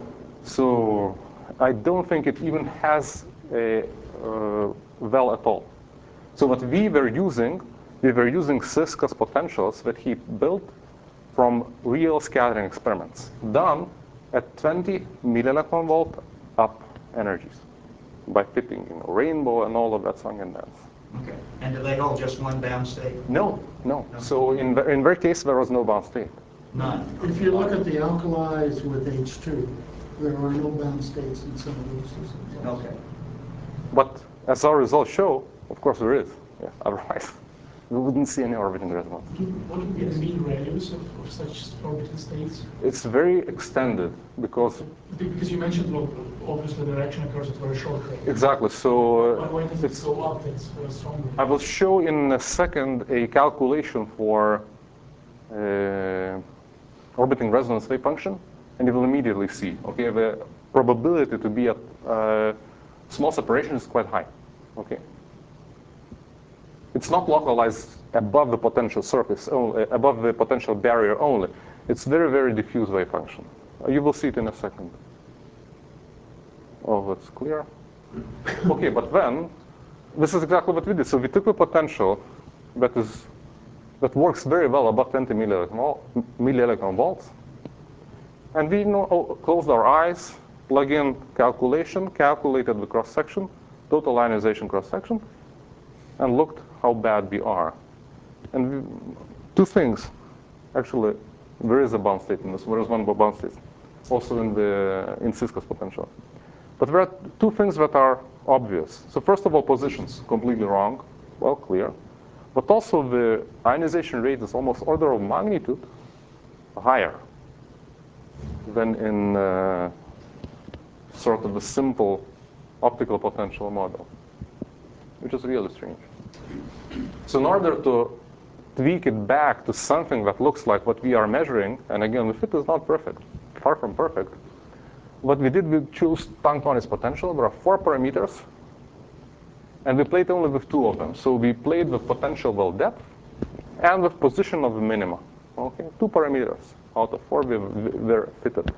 So I don't think it even has a uh, well at all. So what we were using, we were using Cisco's potentials that he built from real scattering experiments done at twenty millielectron volt up energies by fitting, you know, rainbow and all of that song and dance. Okay. And do they hold just one bound state? No, no. So in the, in their case, there was no bound state. None. If you look at the alkalis with H two, there are no bound states in some of those systems. Okay. But as our results show, of course there is. Yeah, otherwise, we wouldn't see any orbiting resonance. What would be the mean radius of, of such orbital states? It's very extended because Because you mentioned, well, obviously the reaction occurs at very short range. exactly. So But uh, when does it it's, go up, it's very strong. I will show in a second a calculation for uh, orbiting resonance wave function, and you will immediately see. Okay, the probability to be at uh, small separation is quite high. Okay. It's not localized above the potential surface, only, above the potential barrier only. It's very, very diffuse wave function. Uh, you will see it in a second. Oh, that's clear. Okay, but then, this is exactly what we did. So we took a potential that is that works very well above twenty millielectron volts, and we you know, closed our eyes, plug in calculation, calculated the cross section, total ionization cross section, and looked how bad we are. And we, two things, actually, there is a bound state in this. There is one bound state, also in the in Cisco's potential. But there are two things that are obvious. So first of all, positions completely wrong, well clear. But also the ionization rate is almost order of magnitude higher than in uh, sort of a simple optical potential model, which is really strange. So in order to tweak it back to something that looks like what we are measuring, and again, the fit is not perfect, far from perfect, what we did, we chose Tankonis potential. There are four parameters, and we played only with two of them. So we played with potential well depth and with position of the minima. Okay, two parameters out of four we were fitted.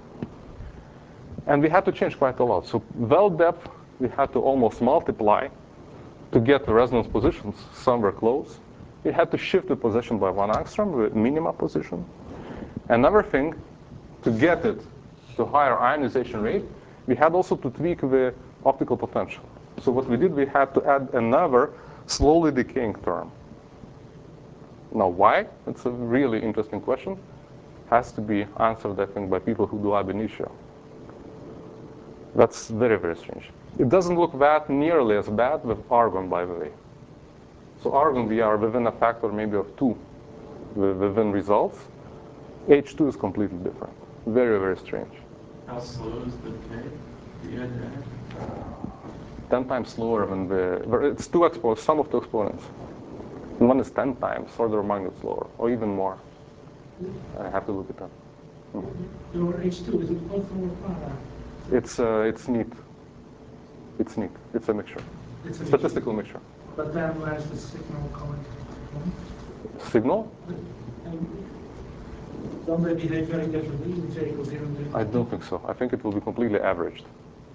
And we had to change quite a lot. So well depth, we had to almost multiply to get the resonance positions somewhere close. We had to shift the position by one angstrom, the minima position. Another thing, to get it to higher ionization rate, we had also to tweak the optical potential. So what we did, we had to add another slowly decaying term. Now why? It's a really interesting question. Has to be answered, I think, by people who do ab initio. That's very, very strange. It doesn't look that nearly as bad with argon, by the way. So argon, we are within a factor maybe of two within results. H two is completely different. Very, very strange. How slow is the decay? Do you had to add? ten times slower than the, it's two exponents, sum of two exponents. One is ten times, order of magnitude slower, or even more. I have to look it up. Your H two, is it ortho or para? It's, uh, it's neat. It's neat. It's a mixture. It's a Statistical mixture. But then where's the signal coming from? Signal? And don't they behave very differently in say coherent? I don't think so. I think it will be completely averaged.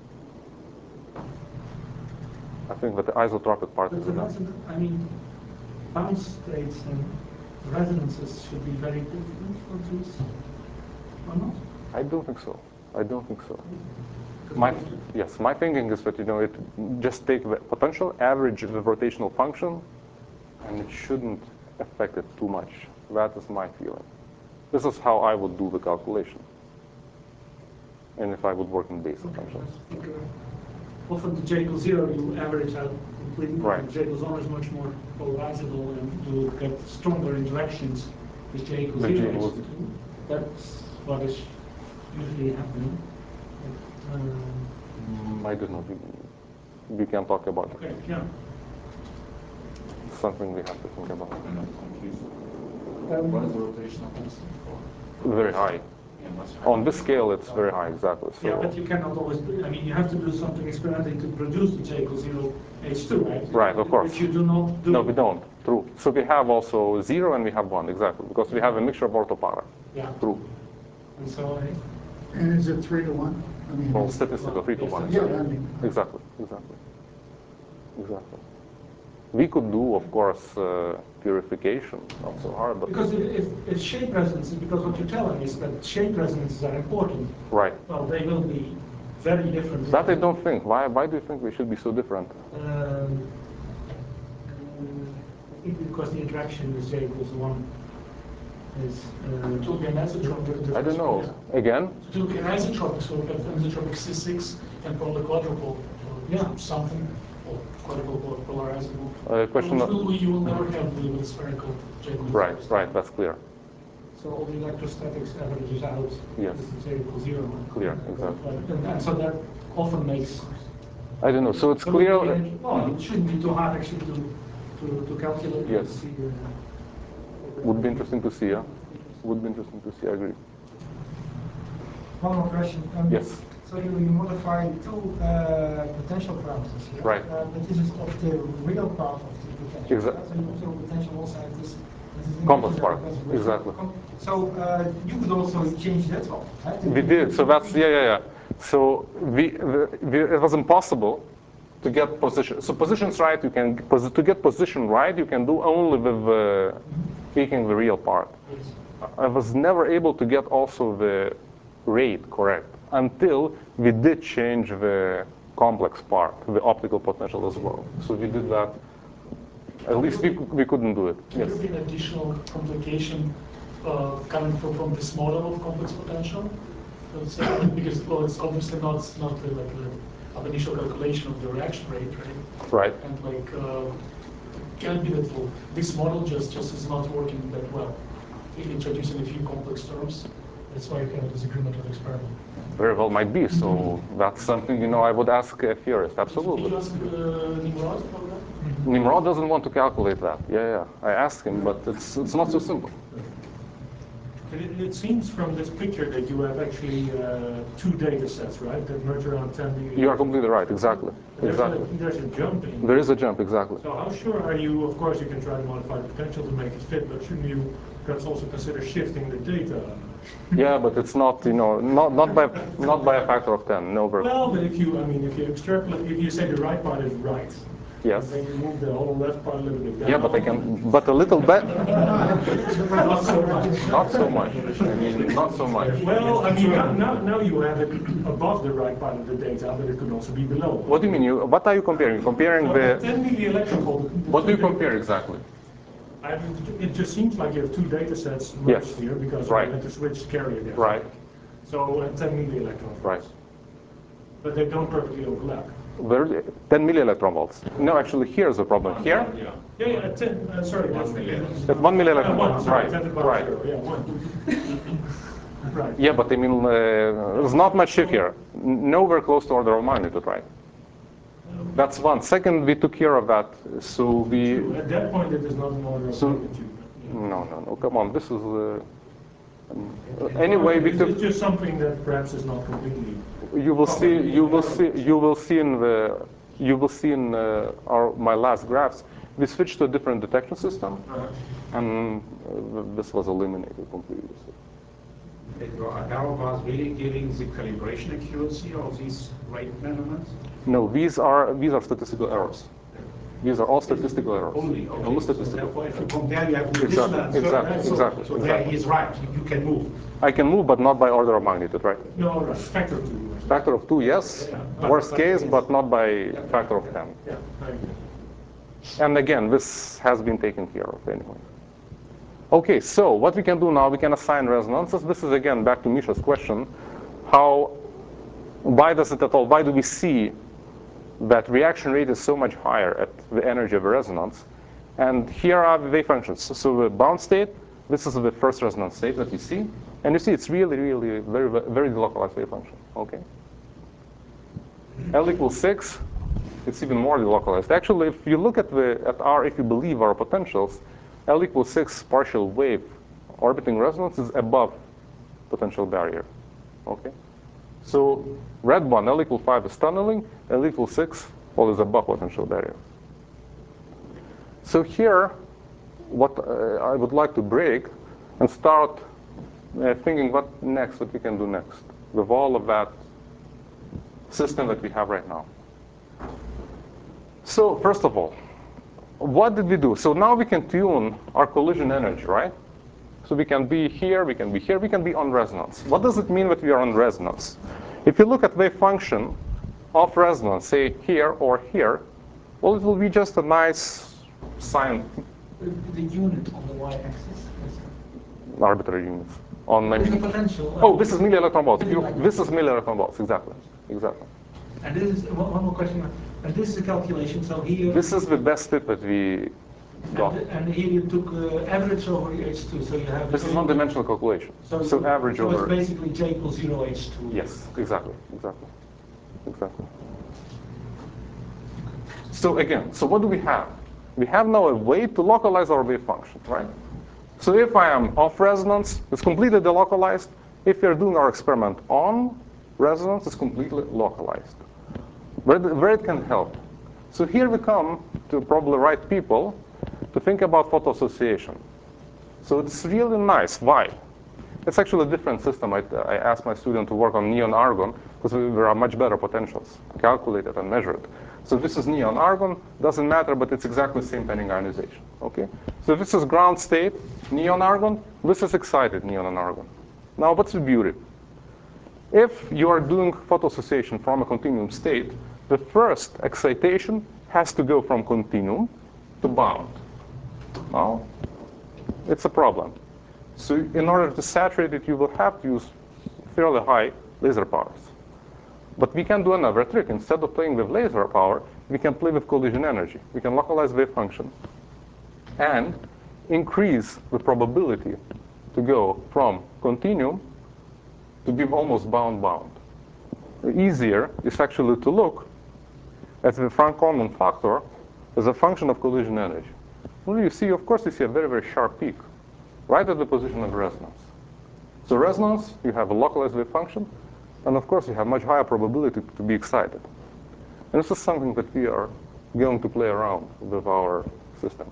I think that the isotropic part But is the enough. resonance, I mean, bounce states and resonances should be very different for these, or not? I don't think so. I don't think so. My, yes, my thinking is that, you know, it just take the potential, average the rotational function, and it shouldn't affect it too much. That is my feeling. This is how I would do the calculation. And if I would work in basic functions. Often the J equals zero, you average out completely. Right. J equals one is much more polarizable, and you get stronger interactions with J equals The J zero. equals- That's what is usually happening. Um, Mm, I don't know. We, we can talk about it. okay, yeah. It's something we have to think about. And I'm confused. Um, What is the rotational constant for? Very high. Yeah, much higher. On this scale, it's very high, exactly. So, Yeah, but you cannot always, do- I mean, you have to do something experimentally to produce the J equals zero H two, right? Right, of course. If you do not do no, we don't. True. So we have also zero and we have one, exactly, because we have a mixture of orthopolar. Yeah. True. And so, And is it three to one? I mean, Well, statistical, three to one. yeah, I mean, Exactly, exactly, exactly. We could do, of course, uh, purification, not so hard, but because if, if, if shape resonances, because what you're telling is that shape resonances are important, right. well, they will be very different. That I don't think. Why? Why do you think they should be so different? Um, I think because the interaction with J equals one is. Uh, It will be an isotropic. I don't know. Again, It will be an isotropic, so we have isotropic C six and probably quadrupole. Yeah. Something, or quadrupole polarizable. Uh, question Which of- will, you will never have the, the spherical J equals right, zero. right. That's clear. So all the electrostatics averages out. Yes. With J equals zero. Clear, exactly. And, and so that often makes. I don't know. So it's so clear. it would be- No, it shouldn't be too hard actually to, to, to calculate. and Yes. see, uh, Would be interesting to see. Yeah. Would be interesting to see. I agree. One more question. Um, Yes. So you, you modify two uh, potential parameters here. Right. Uh, but this is of the real part of the potential. Exact- right? So you also potential also have this. this Complex imaginary part, potential. exactly. So uh, you could also change that one. Right? We did. So that's yeah, yeah, yeah. So we, the, we it was impossible to get position. So positions right, you can posi- to get position right, you can do only with uh, taking the real part. I was never able to get also the rate correct until we did change the complex part, the optical potential as well. So we did that. At least we, we couldn't do it. Can Yes. there be an additional complication uh, coming from, from this model of complex potential? Let's say, because well, it's obviously not not uh, like a, an initial calculation of the reaction rate, right? Right. And like, uh, can it be that well, this model just just is not working that well, introducing a few complex terms? That's why you have a disagreement with experiment. Very well might be. So that's something, you know, I would ask a theorist. Absolutely. Did you ask uh, Nimrod about that? Nimrod doesn't want to calculate that. Yeah, yeah. I asked him, but it's it's not so simple. It, it seems from this picture that you have actually uh, two data sets, right, that merge around ten million. You are completely right. Exactly. There's Exactly. A, there's a jump in. There is a jump. Exactly. So how sure are you? Of course, you can try to modify the potential to make it fit, but shouldn't you perhaps also consider shifting the data? Yeah, but it's not, you know, not not by not by a factor of ten. No, very. Well, but if you, I mean, if you extrapolate, if you say the right part is right, Yes. then you move the whole left part a little bit down. Yeah, but I can, but a little bit. Not so much. Not so much. I mean, not so much. Well, I mean, now, now, now you have it above the right part of the data, but it could also be below. What do you mean? You? What are you comparing? Comparing Well, the. ten milli electron volt. What do you compare exactly? I mean, it just seems like you have two data sets merged Yes. here because Right. you had to switch carrier there. Right. So at ten milli electron volts. Right. But they don't perfectly overlap. Very, ten milli electron volts. No, actually, here's the problem. Here, Yeah, yeah, yeah at ten, uh, sorry, one milli. at one milli Uh, electron one, volts. sorry, Right. ten to the power Right. zero, yeah, one. Right. Yeah, but I mean, uh, there's not much shift here. N- Nowhere close to order of magnitude, right? That's one. Second, we took care of that. So we. Two. At that point, it is not an order of So- magnitude. No, no, no. Come on. This is. Uh, um, anyway, we It's, took. it's just something that perhaps is not completely. You will see. You will see. You will see in the. You will see in uh, our my last graphs. We switched to a different detection system, and uh, this was eliminated completely. So. The error was really giving the calibration accuracy of these rate measurements? No, these are these are statistical errors. These are all statistical errors. Only, okay. All So statistical. therefore, if you compare, you have the Exactly, distance. exactly, So, exactly, so there exactly. he is right. You can move. I can move, but not by order of magnitude, right? No, right. Factor two. Factor of two, yes. Yeah, yeah. Worst But- case, but- but not by factor of ten. Yeah, very good. And again, this has been taken care of anyway. Okay, so what we can do now, we can assign resonances. This is again back to Misha's question. How, why does it at all, why do we see that reaction rate is so much higher at the energy of a resonance? And here are the wave functions. So, so the bound state, this is the first resonance state that you see. And you see it's really, really very, very delocalized wave function, okay? L equals six, it's even more delocalized. Actually, if you look at the at our, if you believe our potentials, L equals six partial wave orbiting resonance is above potential barrier. Okay, so red one, L equals five is tunneling, L equals six, all is above potential barrier. So here, what uh, I would like to break and start uh, thinking what next, what we can do next with all of that system that we have right now. So first of all, what did we do? So now we can tune our collision energy, right? So we can be here, we can be here, we can be on resonance. What does it mean that we are on resonance? If you look at wave function of resonance, say here or here, well, it will be just a nice sine. The unit on the y-axis. Arbitrary units. On What is the many. potential? Oh, this is milli-electron volts. You- This is milli-electron volts, exactly, exactly. And this is one one more question. And this is a calculation. So here. This is the best fit that we got. And, and here you took uh, average over H two, so you have. This is one-dimensional calculation. So, So average so over. it's basically J equals zero H two. Yes, exactly, exactly, exactly. So again, so what do we have? We have now a way to localize our wave function, right? So if I am off resonance, it's completely delocalized. If we are doing our experiment on resonance, it's completely localized. Where, the, where it can help. So here we come to probably the right people to think about photo association. So it's really nice. Why? It's actually a different system. I, I asked my student to work on neon argon because there are much better potentials calculated and measured. So this is neon argon, doesn't matter, but it's exactly the same pending ionization. Okay? So this is ground state, neon argon. This is excited neon and argon. Now, what's the beauty? If you are doing photoassociation from a continuum state, the first excitation has to go from continuum to bound. Now, it's a problem. So in order to saturate it, you will have to use fairly high laser powers. But we can do another trick. Instead of playing with laser power, we can play with collision energy. We can localize wave function and increase the probability to go from continuum to be almost bound-bound. Easier is actually to look at the Frank-Coleman factor as a function of collision energy. Well, you see, of course, you see a very, very sharp peak right at the position of resonance. So resonance, you have a localized wave function, and of course, you have much higher probability to be excited. And this is something that we are going to play around with our system.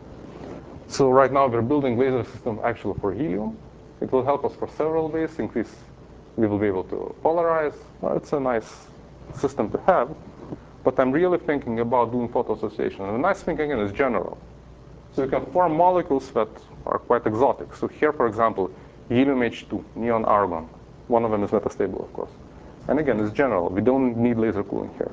So right now, we're building laser system actually for helium. It will help us for several ways, increase, we will be able to polarize. Well, it's a nice system to have, but I'm really thinking about doing photo association. And the nice thing, again, is general. So you can form molecules that are quite exotic. So here, for example, helium H two, neon argon. One of them is metastable, of course. And again, it's general. We don't need laser cooling here.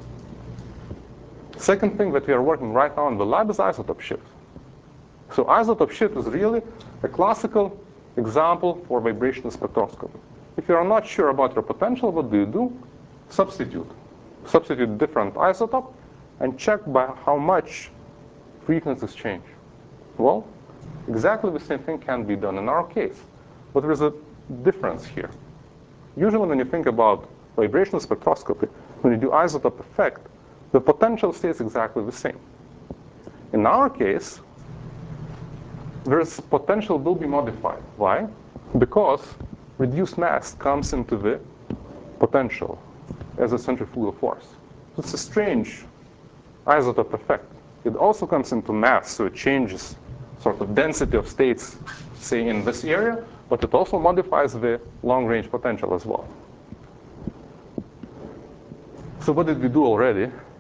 Second thing that we are working right now in the lab is isotope shift. So isotope shift is really a classical example for vibrational spectroscopy. If you are not sure about your potential, what do you do? Substitute. Substitute different isotope and check by how much frequencies change. Well, exactly the same thing can be done in our case. But there is a difference here. Usually when you think about vibrational spectroscopy, when you do isotope effect, the potential stays exactly the same. In our case, this potential will be modified. Why? Because reduced mass comes into the potential as a centrifugal force. It's a strange isotope effect. It also comes into mass, so it changes sort of density of states, say in this area, but it also modifies the long-range potential as well. So what did we do already?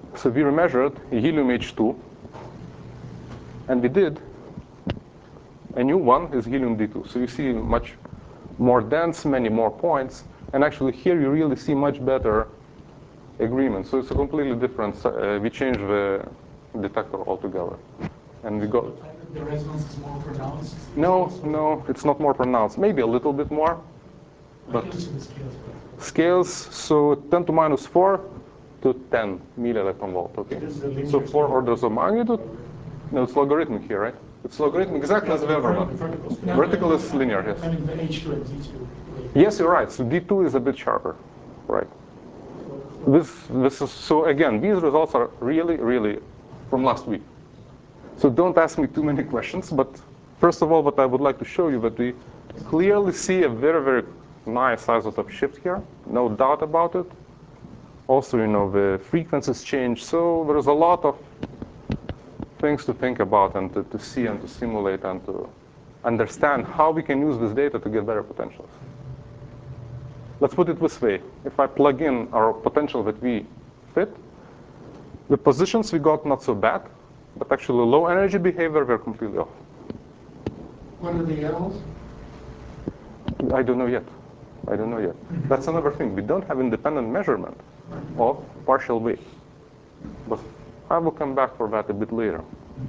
So we measured helium H two, and we did a new one is helium D two. So you see much more dense, many more points, and actually here you really see much better agreement. So it's a completely different. Uh, we changed the detector altogether, and we got. The resonance is more pronounced? No, no, it's not more pronounced. Maybe a little bit more, but scales. So ten to minus four to ten millielectron volt. Okay, so four orders of magnitude. No, it's logarithmic here, right? It's logarithmic exactly as Weber one. Vertical is linear, yes. I mean the H two and D two. Yes, you're right. So D two is a bit sharper, right? This, this is, so again, these results are really, really from last week. So don't ask me too many questions, but first of all, what I would like to show you that we clearly see a very, very nice isotope shift here, no doubt about it. Also, you know, the frequencies change, so there's a lot of things to think about and to, to see and to simulate and to understand how we can use this data to get better potentials. Let's put it this way. If I plug in our potential that we fit, the positions we got not so bad, but actually low energy behavior were completely off. What are the errors? I don't know yet. I don't know yet. That's another thing. We don't have independent measurement of partial wave. But I will come back for that a bit later.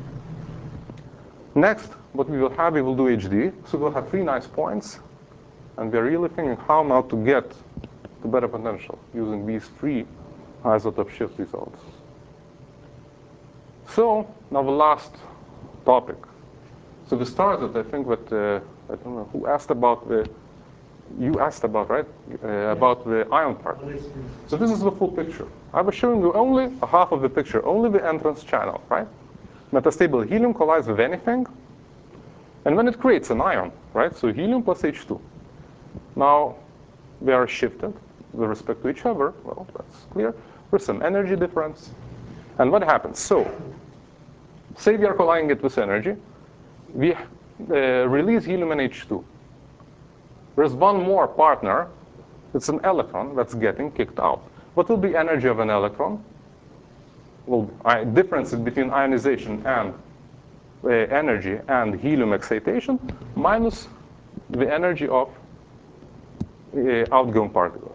Next, what we will have, we will do H D. So we'll have three nice points. And we're really thinking how now to get to better potential using these three isotope shift results. So now the last topic. So we started, I think, with, uh, I don't know, who asked about the, you asked about, right? Uh, about the ion part. So this is the full picture. I was showing you only a half of the picture, only the entrance channel, right? Metastable helium collides with anything. And then it creates an ion, right? So helium plus H two. Now, they are shifted with respect to each other. Well, that's clear. There's some energy difference. And what happens? So, say we are colliding it with energy. We uh, release helium and H two. There's one more partner. It's an electron that's getting kicked out. What will be energy of an electron? Well, I, difference between ionization and uh, energy and helium excitation minus the energy of Uh, outgoing particles.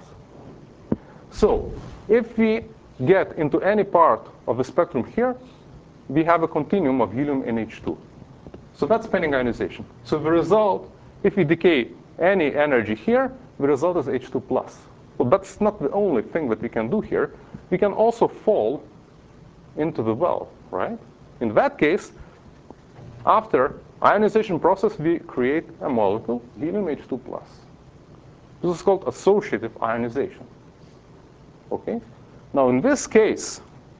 So if we get into any part of the spectrum here, we have a continuum of helium and H two. So that's pending ionization. So the result, if we decay any energy here, the result is H two plus. Well, that's not the only thing that we can do here. We can also fall into the well, right? In that case, after ionization process, we create a molecule, helium H two plus. This is called associative ionization. Okay? Now, in this case,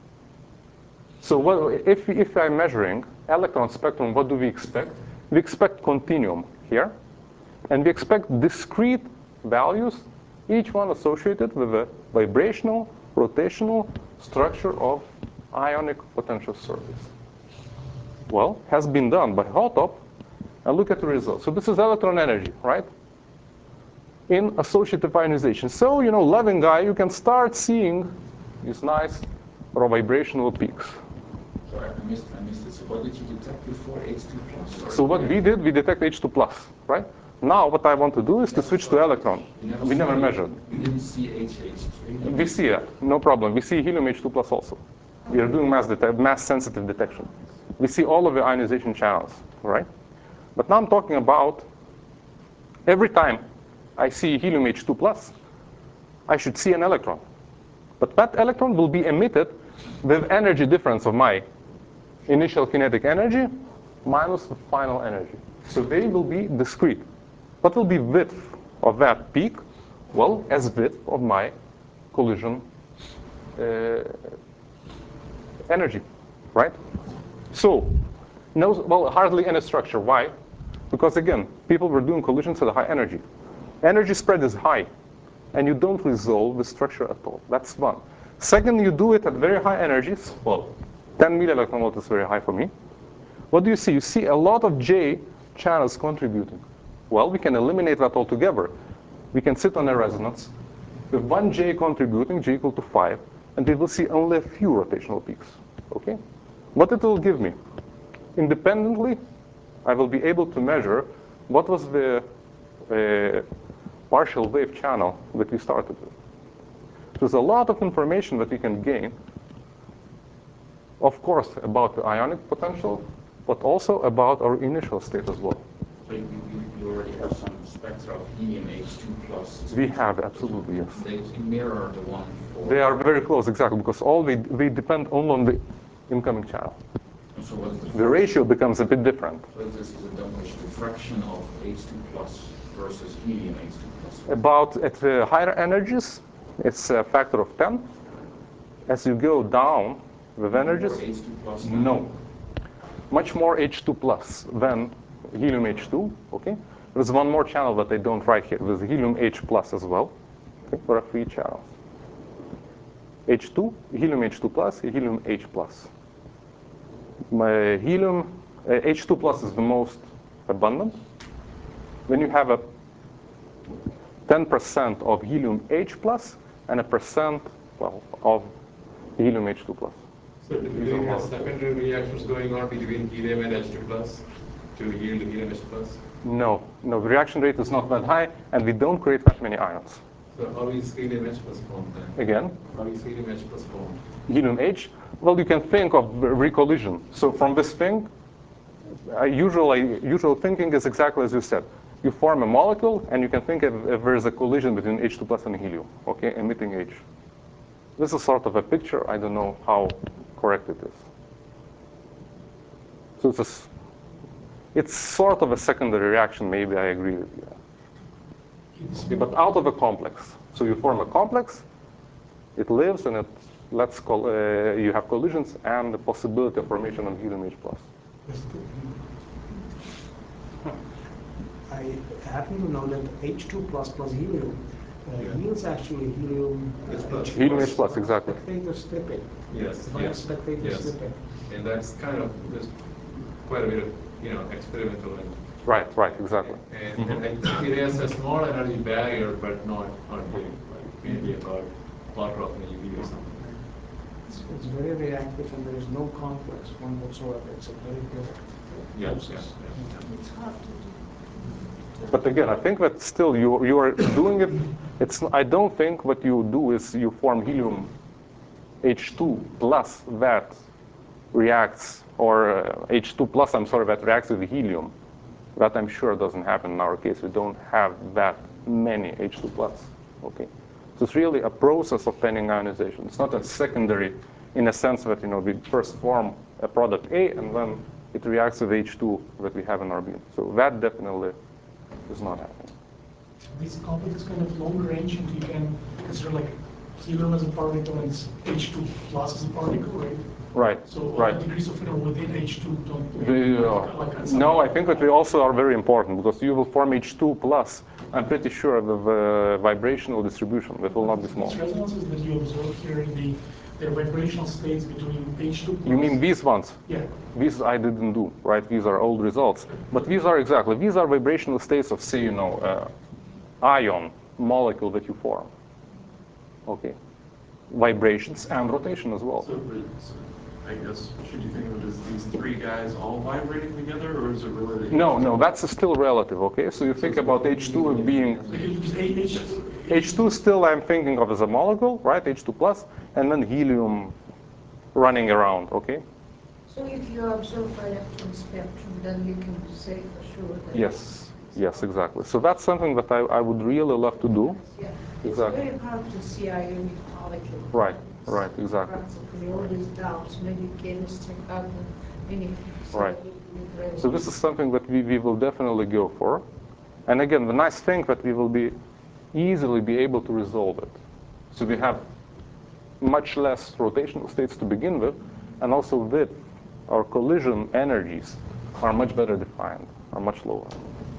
so what, if, if I'm measuring electron spectrum, what do we expect? We expect continuum here, and we expect discrete values, each one associated with a vibrational, rotational structure of ionic potential surface. Well, has been done by Hotop, and look at the results. So this is electron energy, right? In associative ionization. So, you know, loving guy, you can start seeing these nice or vibrational peaks. Sorry, I missed, I missed it. So what did you detect before H two plus? So what we did, we detect H two plus, right? Now what I want to do is to switch to electron. Never We never saw- measured. We didn't see H H three. We see it, no problem. We see helium H two plus also. We are doing mass, detect, mass sensitive detection. We see all of the ionization channels, right? But now I'm talking about every time I see helium H two plus, I should see an electron. But that electron will be emitted with energy difference of my initial kinetic energy minus the final energy. So they will be discrete. What will be width of that peak? Well, as width of my collision uh, energy, right? So, no, well, hardly any structure. Why? Because again, people were doing collisions at a high energy. Energy spread is high, and you don't resolve the structure at all. That's one. Second, you do it at very high energies. Well, ten millielectron volt is very high for me. What do you see? You see a lot of J channels contributing. Well, we can eliminate that altogether. We can sit on a resonance with one J contributing, J equal to five, and we will see only a few rotational peaks. Okay? What it will give me? Independently, I will be able to measure what was the uh, partial wave channel that we started with. There's a lot of information that we can gain, of course, about the ionic potential, but also about our initial state as well. So you, you, you already have some spectra of helium H two plus. We have, absolutely, yes. They mirror the one for... They are very close, exactly, because all we, we depend only on the incoming channel. So what's the, the ratio becomes a bit different. So this is a double fraction of H two plus versus helium H two plus. About at uh, higher energies, it's a factor of ten. As you go down with energies, More H two plus? no. Much more H two plus than helium H two, okay? There's one more channel that I don't write here. There's helium H plus as well. Okay? There are three channels. H two, helium H two plus, helium H plus. My helium, uh, H two plus is the most abundant. Then you have a ten percent of helium H plus and a percent, well, of helium H two plus. So do you have secondary reactions going on between helium and H two plus to yield helium H plus? No, no, the reaction rate is not that high, and we don't create that many ions. So how is helium H plus formed then? Again? How is helium H plus formed? Helium H, well, you can think of recollision. So from this thing, uh, usually, usual thinking is exactly as you said. You form a molecule, and you can think if, if there is a collision between H two plus and helium, okay, emitting H. This is sort of a picture. I don't know how correct it is. So it's, a, it's sort of a secondary reaction. Maybe I agree with you. Okay, but out of a complex. So you form a complex, it lives, and it lets col uh, you have collisions and the possibility of formation of helium H plus. I happen to know that H two plus plus helium uh, Yeah. yields actually helium H uh, plus. Helium H plus, exactly. Spectator stripping. Yes, Via yes, spectator yes. stripping. And that's kind of, there's quite a bit of, you know, experimental and Right, right, exactly. And, Mhm. and it has a small energy barrier, but not, not big, like maybe about quarter of an E V or something. It's, it's very reactive and there is no complex one whatsoever. It's a very good Yeah, process. yeah, It's hard to do. But again, I think that still you you are doing it. It's I don't think what you do is you form helium H two plus that reacts, or uh, H two plus, I'm sorry, that reacts with helium. That I'm sure doesn't happen in our case. We don't have that many H two plus. Okay, so it's really a process of pending ionization. It's not a secondary, in a sense that you know we first form a product A and then it reacts with H two that we have in our beam. So that definitely is not happening. This complex is kind of long range, and you can consider like helium as a particle and H two plus as a particle, right? Right. So all right. the degrees of freedom within H two don't. The, uh, like, like at some no, I point. think that they also are very important because you will form H two plus. I'm pretty sure of the vibrational distribution that will not be small. These resonances that you observe here, the the vibrational states between H two plus. You mean these ones? Yeah. These I didn't do, right? These are old results. But these are exactly, these are vibrational states of, say, you know, uh, ion molecule that you form. Okay. Vibrations and rotation as well. So, but, so I guess, should you think of it as these three guys all vibrating together, or is it really the No, no, that's still relative, okay? So you think about H two as being, Because H, H two still I'm thinking of as a molecule, right? H two plus, and then helium running around, okay? So if you observe electron spectrum, then you can say for sure that... Yes, yes, exactly. So that's something that I, I would really love to do. Yeah. Exactly. It's very hard to see ionic molecule. Right, right, exactly. Practically all these doubts, maybe chemistry, other, many Right. So this is something that we, we will definitely go for. And again, the nice thing that we will be easily be able to resolve it. So we have much less rotational states to begin with, and also with our collision energies are much better defined, are much lower.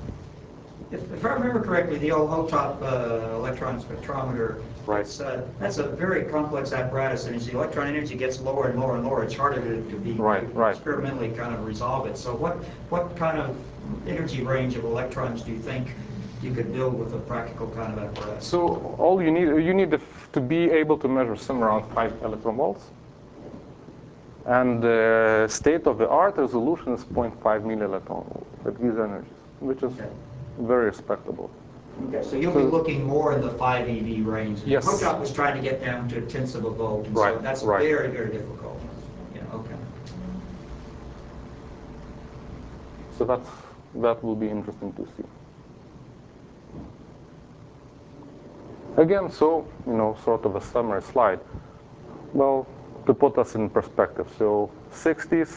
If, if I remember correctly, the old Hotop uh, electron spectrometer, Right. it's, uh, that's a very complex apparatus, and as the electron energy gets lower and lower and lower, it's harder to, to be Right, to right. experimentally kind of resolve it. So what, what kind of energy range of electrons do you think you could build with a practical kind of apparatus? So all you need, you need to to be able to measure somewhere around five electron volts. And the state-of-the-art resolution is zero point five millielectron volt at these energies, which is Okay. very respectable. Okay, so you'll So- be looking more in the five E V range. Yes. Hochop was trying to get down to tenths of a volt, and so Right, that's right. very, very difficult. Yeah, okay. So that's, that will be interesting to see. Again, so, you know, sort of a summary slide. Well, to put us in perspective, so sixties,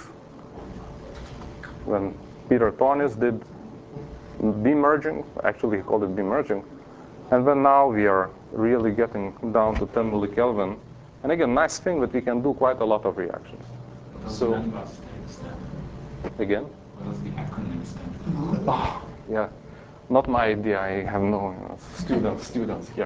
when Peter Tonis did demerging, actually he called it demerging, and then now we are really getting down to ten millikelvin. And again, nice thing that we can do quite a lot of reactions. What does So- the NGOS stand stand? Again, What does the acronym stand for? oh, yeah, not my idea. I have no, you know, students, students here.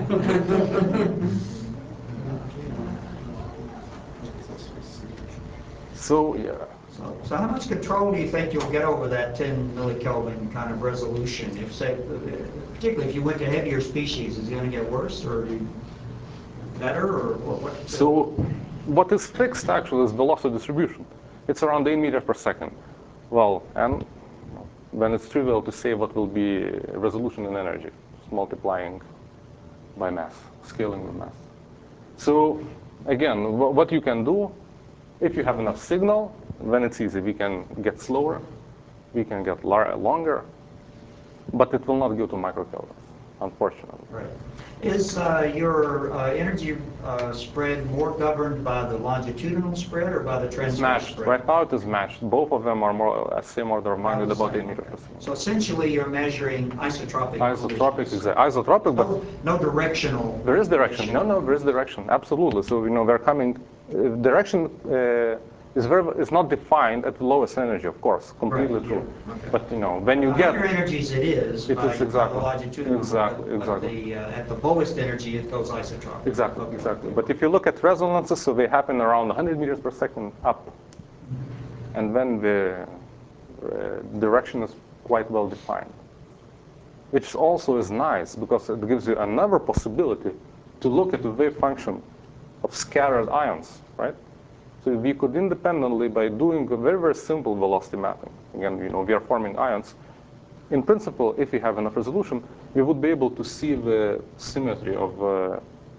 So yeah, So, so how much control do you think you'll get over that ten millikelvin kind of resolution? If, say, particularly if you went to heavier species, is it going to get worse or better, or what? what- so what is fixed actually is velocity distribution. It's around eight meters per second. Well, and then it's trivial to say what will be resolution and energy, just multiplying by mass, scaling with mass. So again, wh- what you can do, if you have enough signal, then it's easy. We can get slower, we can get lar- longer, but it will not go to microkelvins, unfortunately. Right. Is uh, your uh, energy uh, spread more governed by the longitudinal spread or by the It's transverse matched. spread? Right now it is matched. Both of them are more or less same order of magnitude, about eight meters per second. So essentially, you're measuring isotropic Isotropic, collisions. exactly. Isotropic, but No, no directional. there is direction. No, no, there is direction. Absolutely. So you know they're coming. Uh, direction uh, is very is not defined at the lowest energy, of course. Completely Right, true. yeah, okay. But you know when you At get higher energies, it is. It by, is exactly. by the longitudinal. Exactly, but, exactly. But the, uh, at the lowest energy, it goes isotropic. exactly Okay. exactly. But if you look at resonances, so they happen around one hundred meters per second up, and then the uh, direction is quite well defined, which also is nice because it gives you another possibility to look at the wave function of scattered ions, right? So we could independently, by doing a very, very simple velocity mapping, again, you know, we are forming ions. In principle, if we have enough resolution, we would be able to see the symmetry of uh,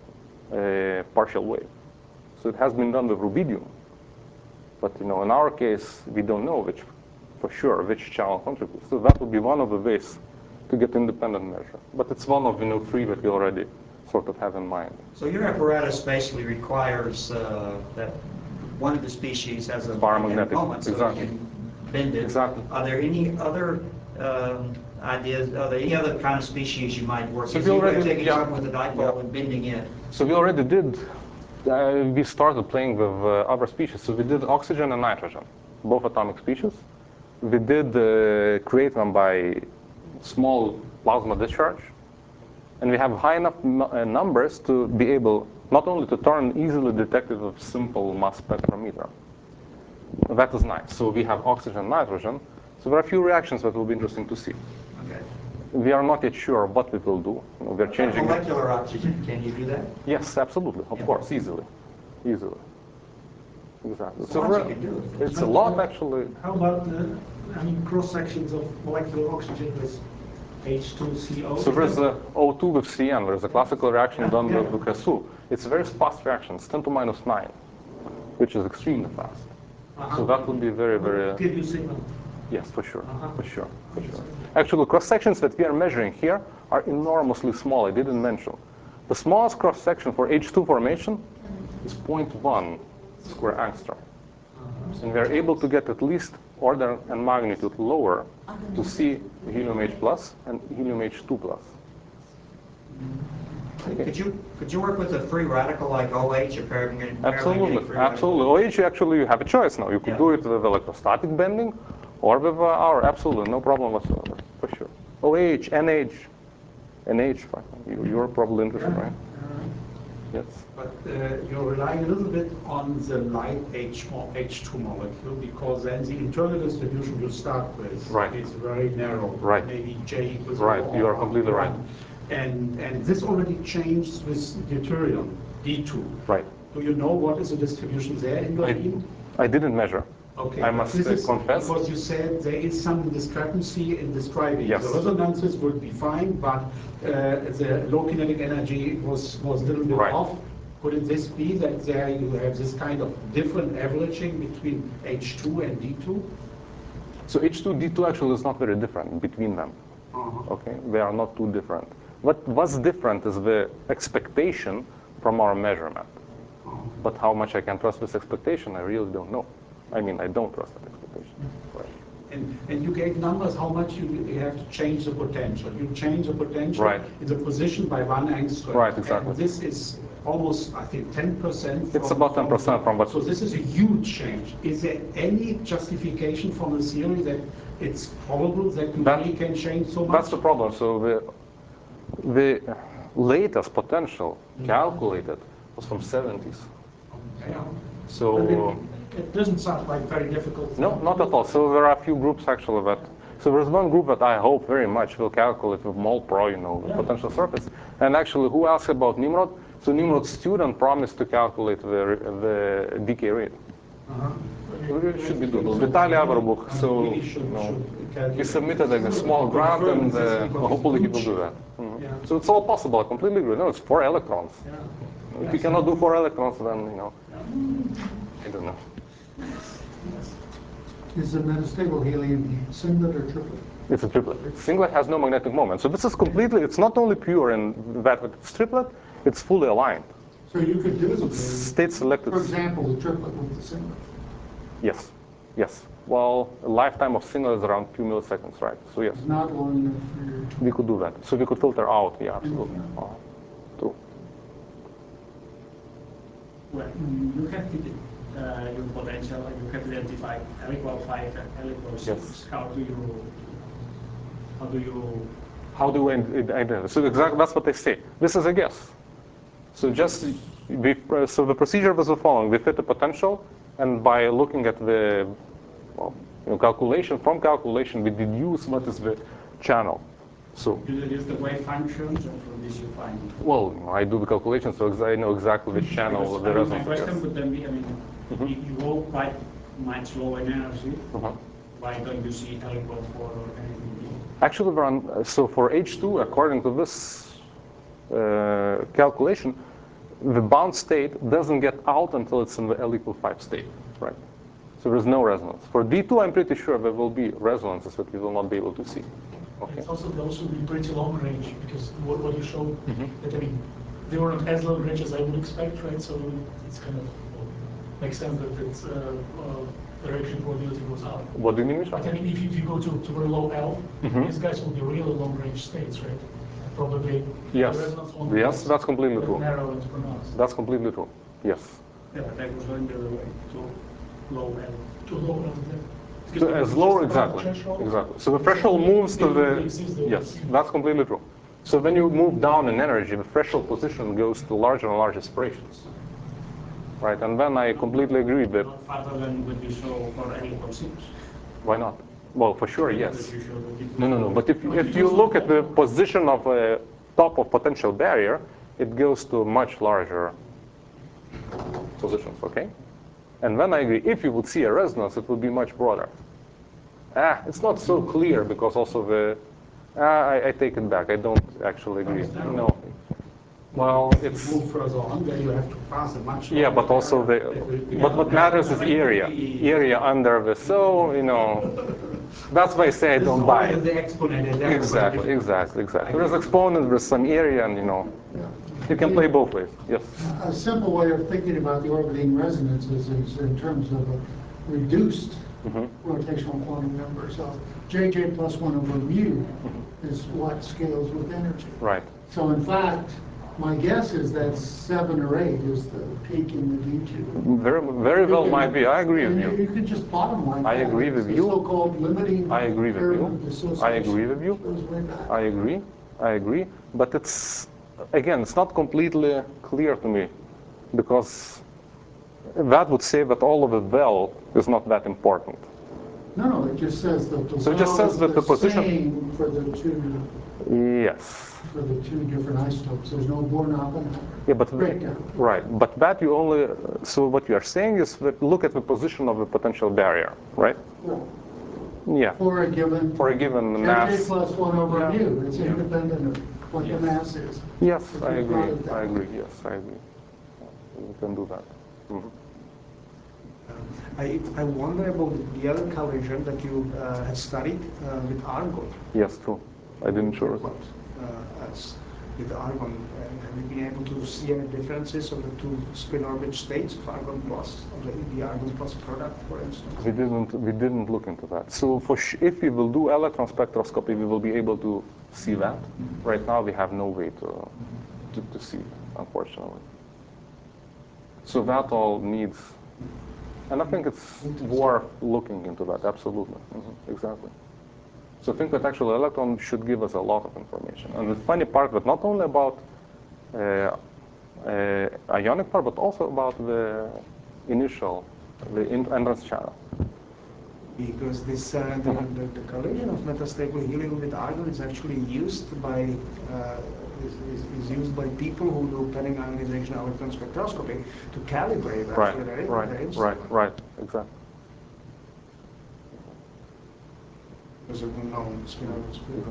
a partial wave. So it has been done with rubidium. But you know, in our case, we don't know which, for sure, which channel contributes. So that would be one of the ways to get independent measure. But it's one of, you know, three that we already sort of have in mind. So your apparatus basically requires uh, that one of the species has a Paramagnetic, moment, so exactly. you can bend it. Exactly. Are there any other um, ideas? Are there any other kind of species you might work So with? we You already- could take yeah. something with a dipole Yeah. and bending it. So we already did, uh, we started playing with uh, other species. So we did oxygen and nitrogen, both atomic species. We did uh, create them by small plasma discharge. And we have high enough n- uh, numbers to be able not only to turn easily detected with simple mass spectrometer. That is nice. So we have oxygen and nitrogen. So there are a few reactions that will be interesting to see. Okay. We are not yet sure what we will do. You know, we are changing. Molecular oxygen, can you do that? Yes, absolutely. Of Yeah. course, easily. Easily. Exactly. So we're- much you can do with it. it's a lot, actually. How about, uh, I mean, cross sections of molecular oxygen with H two C O? So there's a O two with C N. There's a classical reaction done with with Cassou. It's a very fast reaction. It's ten to minus nine, which is extremely fast. Uh-huh. So that would be very, very... Give you signal. Yes, for sure, Uh-huh. for sure, for sure. Actually, cross sections that we are measuring here are enormously small. I didn't mention. The smallest cross section for H two formation is zero point one square angstrom. And we are able to get at least order and magnitude lower to see helium H plus and helium H two plus. Could you could you work with a free radical like OH, a paradigmatic Absolutely, free radical? absolutely. OH, actually, you have a choice now. You could Yeah. do it with electrostatic bending or with uh, our, absolutely, no problem whatsoever, for sure. OH, NH, NH, fine. You, you're probably interested, right? Yes. But uh, you're relying a little bit on the light H or H two molecule because then the internal distribution you start with Right. is very narrow. Right. Maybe J equals Right, or- you are or completely right. one. And, and this already changed with deuterium, D two. Right. Do you know what is the distribution there in your I, beam? I didn't measure. Okay, I but must this uh, is confess. because you said there is some discrepancy in describing. Yes. The resonances would be fine, but uh, the low kinetic energy was, was a little bit Right. off. Could this be that there you have this kind of different averaging between H two and D two? So H two, D two actually is not very different between them. Uh-huh. Okay, they are not too different. What was different is the expectation from our measurement. But how much I can trust this expectation, I really don't know. I mean, I don't trust that expectation. Right. And, and you gave numbers how much you, you have to change the potential. You change the potential Right. in the position by one angstrom. Right, exactly. And this is almost, I think, ten percent. It's about ten percent from what. So this is a huge change. Is there any justification from the theory that it's probable that you That- really can change so much? That's the problem. So the the latest potential calculated was from seventies. Yeah. So It doesn't sound like very difficult. no, not at all. So there are a few groups actually that. So there's one group that I hope very much will calculate with MolPro, you know, the Yeah. potential surface. And actually, who asked about Nimrod? So Nimrod's student promised to calculate the the decay rate. Uh-huh. It should be doable. Vitaly Averbukh, so Really should- you know, should calculate. he submitted like a small grant, Confirm and this uh, because hopefully he it's will do huge. that. Mhm. Yeah. So it's all possible. I completely agree. No, it's four electrons. Yeah. If you cannot do four electrons, then you know, I don't know. Is the metastable helium singlet or triplet? It's a triplet. Singlet has no magnetic moment. So this is completely. It's not only pure in that it's triplet. It's fully aligned. So you could do, It's state selected. for example, the triplet with the singlet. Yes. Yes. Well, a lifetime of singlet is around two milliseconds, right? So yes, It's not long enough for your we could do that. So we could filter out. Yeah, absolutely. Mhm. Uh, true. Well, you have to, uh, your potential, you have identified L equal five and L equal six. Yes. How do you, how do you, How do we identify? So exactly that's what they say. This is a guess. So just we, so the procedure was the following: we fit the potential, and by looking at the well, you know, calculation from calculation, we deduce what is the channel. So you use the wave functions, and from this you find? well, you know, I do the calculation, so ex- I know exactly which channel Because, the I mean, resonance my question is. would then be, I mean, Mhm. if you go quite much lower in energy, Uh-huh. why don't you see L equal four or anything? Actually, we're on, so for H two, according to this uh, calculation, the bound state doesn't get out until it's in the L equal five state, right? So there's no resonance. For D two, I'm pretty sure there will be resonances that we will not be able to see. Okay. It's also, they also be pretty long range, because what, what you showed, Mhm. that I mean, they were not as long range as I would expect, right? So it's kind of, well, makes sense that it's, uh, uh, direction probability goes up. What do you mean, Misha? But I mean, if you, if you go to, to very low L, Mhm. these guys will be really long range states, right? Probably. Yes. the resonance only Yes, is that's completely very true. narrow and pronounced. That's completely true. Yes. Yeah, but I was going the other way, to low L. Too low L, yeah. So Because as it's low, just about exactly, threshold. exactly. So the threshold moves to They the, exist, they yes, exist. that's completely true. So when you move down in energy, the threshold position goes to larger and larger separations, right? And then I completely agree that, Not farther than what you show for L equal six. why not? Well, for sure, yes. Because you show that it No, no, no. goes- But if, if you look at the position of a top of potential barrier, it goes to much larger positions, okay? And then I agree, if you would see a resonance, it would be much broader. Ah, it's not so clear because also the, ah, I, I take it back. I don't actually agree. No. Well, it's, Move further on, then you have to pass a much. yeah, but longer also area. the, That will be- but what matters is area. Area under the, so, you know, that's why I say I This is don't buy always it. the exponent, and that's Exactly, exactly, exactly. There's exponent, there's some area, and you know, you can play both ways. Yes. A simple way of thinking about the orbiting resonances is in terms of a reduced Mhm. rotational quantum number. So J J plus one over mu is what scales with energy. Right. So in fact, my guess is that seven or eight is the peak in the D two. Very, very well might be. I agree with And you. You could just bottom line I that. agree with It's you. the so-called limiting I agree with curve you. of dissociation. I agree with you. Goes way back. I agree. I agree. But it's, again, it's not completely clear to me because that would say that all of the well is not that important. No, no, it just says that the So it just well says is that the the position- same for the two, Yes. for the two different isotopes. There's no Bohr-Oppenheimer Yeah, but breakdown. right. But that you only. So what you are saying is that look at the position of the potential barrier, right? Well, Yeah. for a given For a given J mass. plus one over Yeah. mu. It's independent of what the mass is. Yes, If I you agree. plot it that I way. agree. Yes, I agree. We can do that. Mhm. I, I wonder about the other collision that you uh, had studied uh, with argon. Yes, true. I didn't show it. What, uh, as with argon, uh, have you been able to see any differences of the two spin orbit states of argon plus, of the, the argon plus product, for instance? We didn't. We didn't look into that. So for sh- if we will do electron spectroscopy, we will be able to see that. Right now, we have no way to to, to see it, unfortunately. So that all needs, and I think it's worth looking into that. Absolutely, hmm exactly. So I think that actually electron should give us a lot of information. And the funny part, that not only about uh, uh, ionic part, but also about the initial, the in- entrance channel. Because this uh, the, Mhm. the, the collision of metastable helium with argon is actually used by uh, is, is, is used by people who do penning ionization electron spectroscopy to calibrate Right, actually their, right, their right, instrument. right, exactly. There's a known spin orbit speed.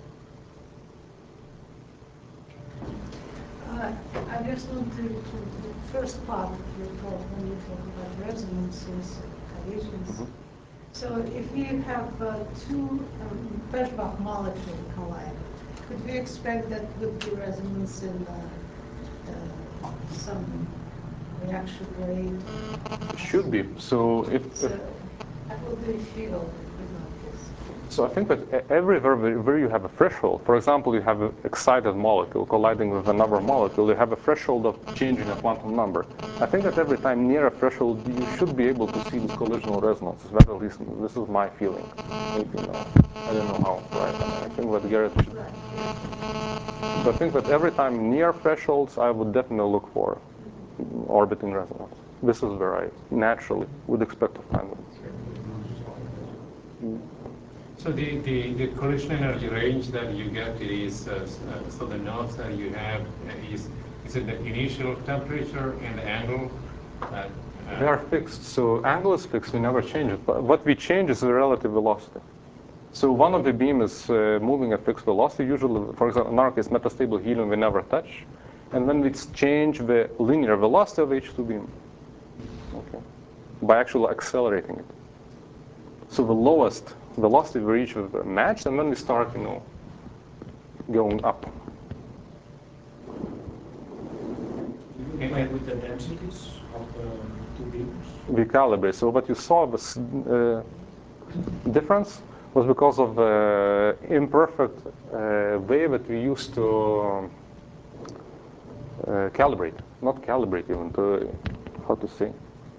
Uh, I just want to, to the first part of your talk when you talk about resonances and collisions. Mhm. So if you have uh, two um, Birchbach molecules collide, could we expect that would be resonance in uh, uh, some reaction rate? Should be. So if, So if how would we feel about this? so, I think that e- everywhere where where you have a threshold, for example, you have an excited molecule colliding with another molecule, you have a threshold of changing a quantum number. I think that every time near a threshold, you should be able to see this collisional resonance. That at least this is my feeling. Maybe no, I don't know how it's right. I think that Garrett should. So I think that every time near thresholds, I would definitely look for orbiting resonance. This is where I naturally would expect to find it. So the, the, the collision energy range that you get is, uh, s- uh, so the nodes that you have uh, is, is it the initial temperature and the angle? That, uh, They are fixed, so angle is fixed, we never change it. But what we change is the relative velocity. So one of the beam is uh, moving at fixed velocity, usually, for example, in our case, metastable helium we never touch. And then we change the linear velocity of H two beam, okay, by actually accelerating it. So the lowest velocity we reach with the match, and then we start, you know, going up. You play with the densities of the two beams? We calibrate. So what you saw was uh, difference was because of the uh, imperfect uh, way that we used to uh, calibrate, not calibrate even, to, how to say,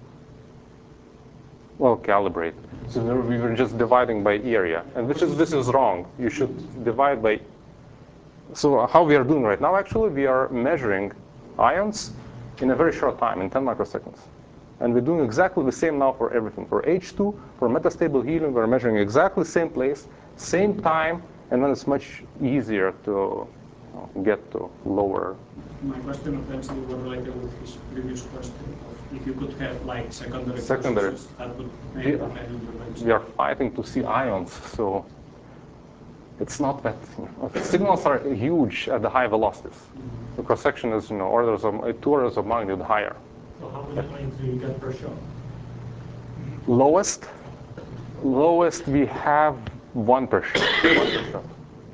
well, calibrate. So there we were just dividing by area, and which is, this is wrong. You should divide by, so how we are doing right now, actually, we are measuring ions in a very short time, in ten microseconds. And we're doing exactly the same now for everything. For H two, for metastable helium, we're measuring exactly the same place, same time, and then it's much easier to get to lower. My question of density was related with his previous question of if you could have like secondary Secondary. processes that would make We, the value range. we are fighting to see ions, so it's not that, you know, the signals are huge at the high velocities. The cross section is, you know, orders of two orders of magnitude higher. So how many planes do you get per shot? Lowest, lowest we have one per shot. One per shot.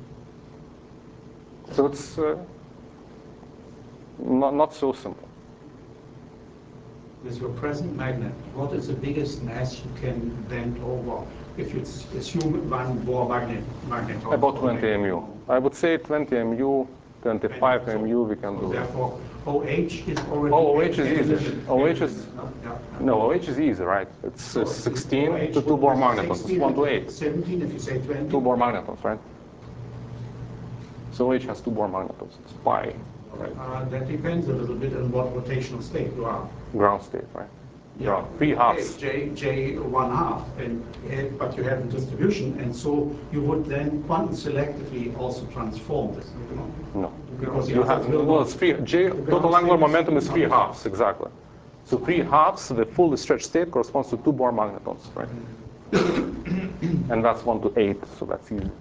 So it's uh, not not so simple. With your present magnet, what is the biggest mass you can bend over if you assume one Bohr magnet? magnet About twenty M U. I would say twenty M U, twenty-five M U we can So do. therefore, O H is already. Oh, O H is easy. O H is, No, yeah. no, O H is easy, right? It's uh, So sixteen O H to two would Bohr be magnetons. It's sixteen one to and eight. seventeen if you say twenty. Two Bohr magnetons, right? So O H has two Bohr magnetons. It's pi, right? Uh, that depends a little bit on what rotational state you are. Ground state, right? There are three halves. J, J one half, and uh, but you have the distribution, and so you would then quantum selectively also transform this. You know? No, Because you have well, it's three. J total angular momentum is three halves exactly. So three halves, the fully stretched state corresponds to two Bohr magnetons, right? And that's one to eight, so that's easy.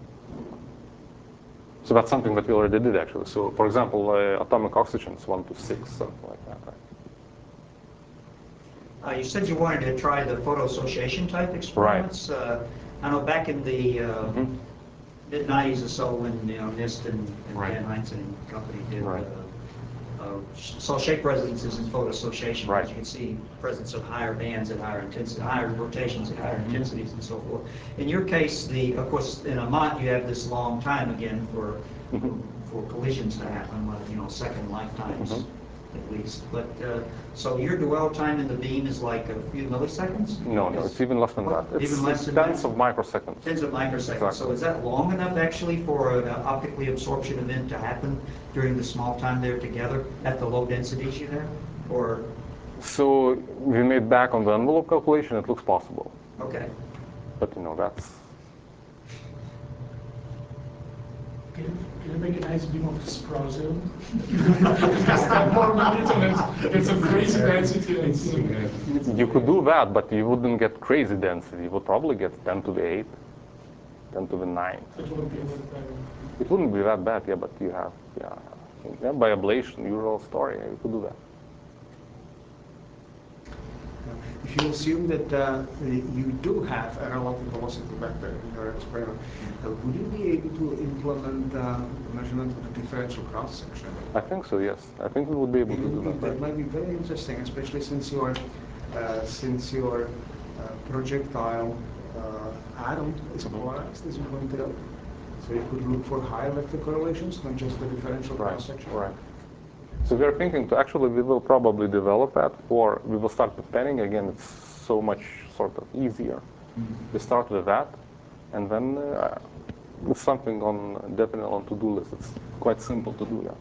So that's something that we already did actually. So for example, uh, atomic oxygen is one to six, something like that. Right? Uh, you said you wanted to try the photo-association type experiments. Right. Uh, I know back in the uh, Mm-hmm. mid nineties or so when you know NIST and, and Right. Dan Heinzen and company did Right. uh, uh, saw shape resonances and photo-association. Right. You can see presence of higher bands at higher intensity, higher rotations at higher intensities and so forth. In your case, the of course in a Mott you have this long time again for Mm-hmm. for collisions to happen, like, you know, second lifetimes. Mm-hmm. At least, but uh, so your dwell time in the beam is like a few milliseconds? No, no, it's even less than that. It's, Even less than tens that? of microseconds. Tens of microseconds. Exactly. So is that long enough actually for an optically absorption event to happen during the small time they're together at the low densities you have? Or So we made back on the envelope calculation. It looks possible, okay. but you know that's. Can you, can you make a nice beam of Sprazel? Because that more momentum, it's, it's a crazy density. It's, uh, You could do that, but you wouldn't get crazy density. You would probably get ten to the eight, ten to the nine. it won't be that bad. It wouldn't be that bad, yeah, but you have, yeah, yeah by ablation, usual story, yeah, you could do that. If you assume that uh, you do have a relative velocity vector in your experiment, uh, would you be able to implement uh, measurement of the differential cross section? I think so, yes. I think we would be able to do that. That Right? might be very interesting, especially since your uh, since your uh, projectile uh, atom is polarized, as you pointed out. So you could look for higher vector correlations, not just the differential Right, cross section. right. So we are thinking to actually, we will probably develop that, or we will start with penning. Again, it's so much sort of easier. Mm-hmm. We start with that, and then uh, it's something on definitely on to-do list. It's quite simple to do, yeah.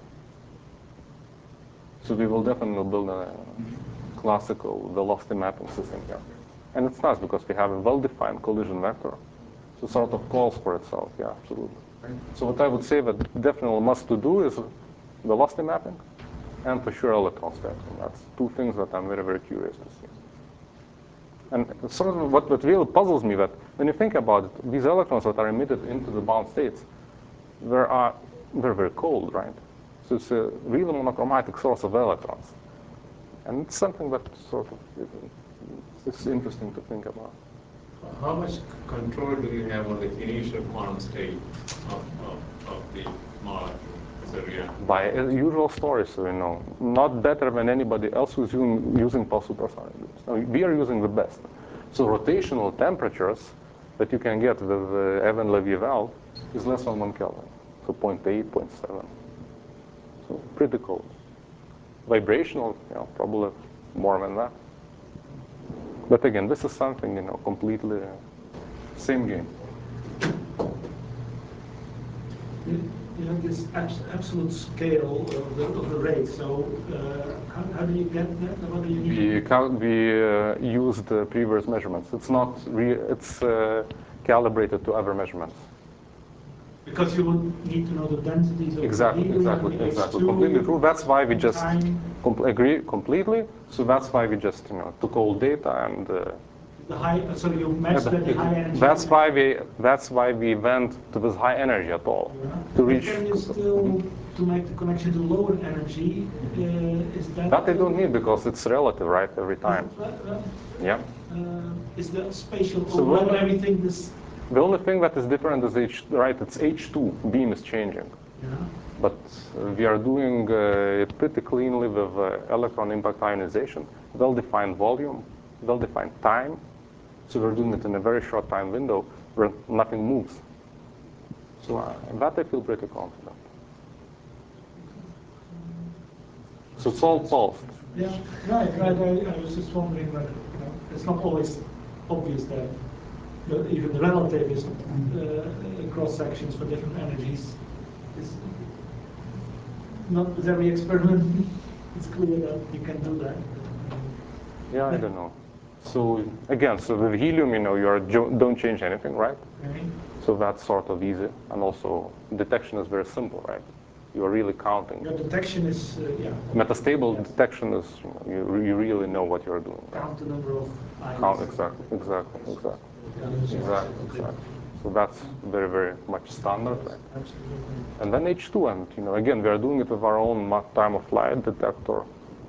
So we will definitely build a classical velocity mapping system here. And it's nice because we have a well-defined collision vector. So it sort of calls for itself, yeah, absolutely. So what I would say that definitely must to do is velocity mapping, and for sure electron spectrum. That's two things that I'm very, very curious to see. And sort of what, what really puzzles me that when you think about it, these electrons that are emitted into the bound states, they are very, very cold, right? So it's a really monochromatic source of electrons. And it's something that sort of it's interesting to think about. How much control do you have on the initial quantum state of, of, of the molecule? By usual story, so you know, not better than anybody else who's using, using pulse supersonic beams. No, we are using the best. So rotational temperatures that you can get with the Evan-Levy valve is less than one Kelvin, so zero point eight, zero point seven. So pretty cold. Vibrational, you know, probably more than that. But again, this is something, you know, completely uh, same game. You have this abs absolute scale of the, of the rate, so uh, how, how do you get that? What do you need? We, cal we uh, use the previous measurements. It's not re it's uh, calibrated to other measurements. Because you would need to know the densities of exactly, the exactly, and the exactly. H two, completely true. That's why we just time. com agree completely. So that's why we just, you know, took all data and. Uh, The high, so you match the, the high energy. That's why we. That's why we went to this high energy at all. Yeah. To reach. Can you still mm-hmm. to make the connection to lower energy? Uh, is that? That they don't need because it's relative, right? Every time. That, uh, yeah. Uh, is the spatial so over everything this? The only thing that is different is H, right? It's H two. Beam is changing. Yeah. But uh, we are doing uh, it pretty cleanly with uh, electron impact ionization, well-defined volume, well-defined time. So we're doing it in a very short time window where nothing moves. So uh, that I feel pretty confident. So it's all pulsed. Yeah, right, right. I, I was just wondering whether, you know, it's not always obvious that the, even the relative is uh, cross sections for different energies is not with every experiment. It's clear that you can do that. Yeah, I don't know. So again, so with helium, you know, you are, don't change anything, right? Okay. So that's sort of easy. And also, detection is very simple, right? You are really counting. Your detection is, uh, yeah. Metastable Yes. detection is, you, know, you, you really know what you're doing. Count the number of ions. Count, exactly, exactly, exactly. Exactly, exactly. So that's very, very much standard, right? Absolutely. And then H two, and you know, again, we are doing it with our own time of flight detector.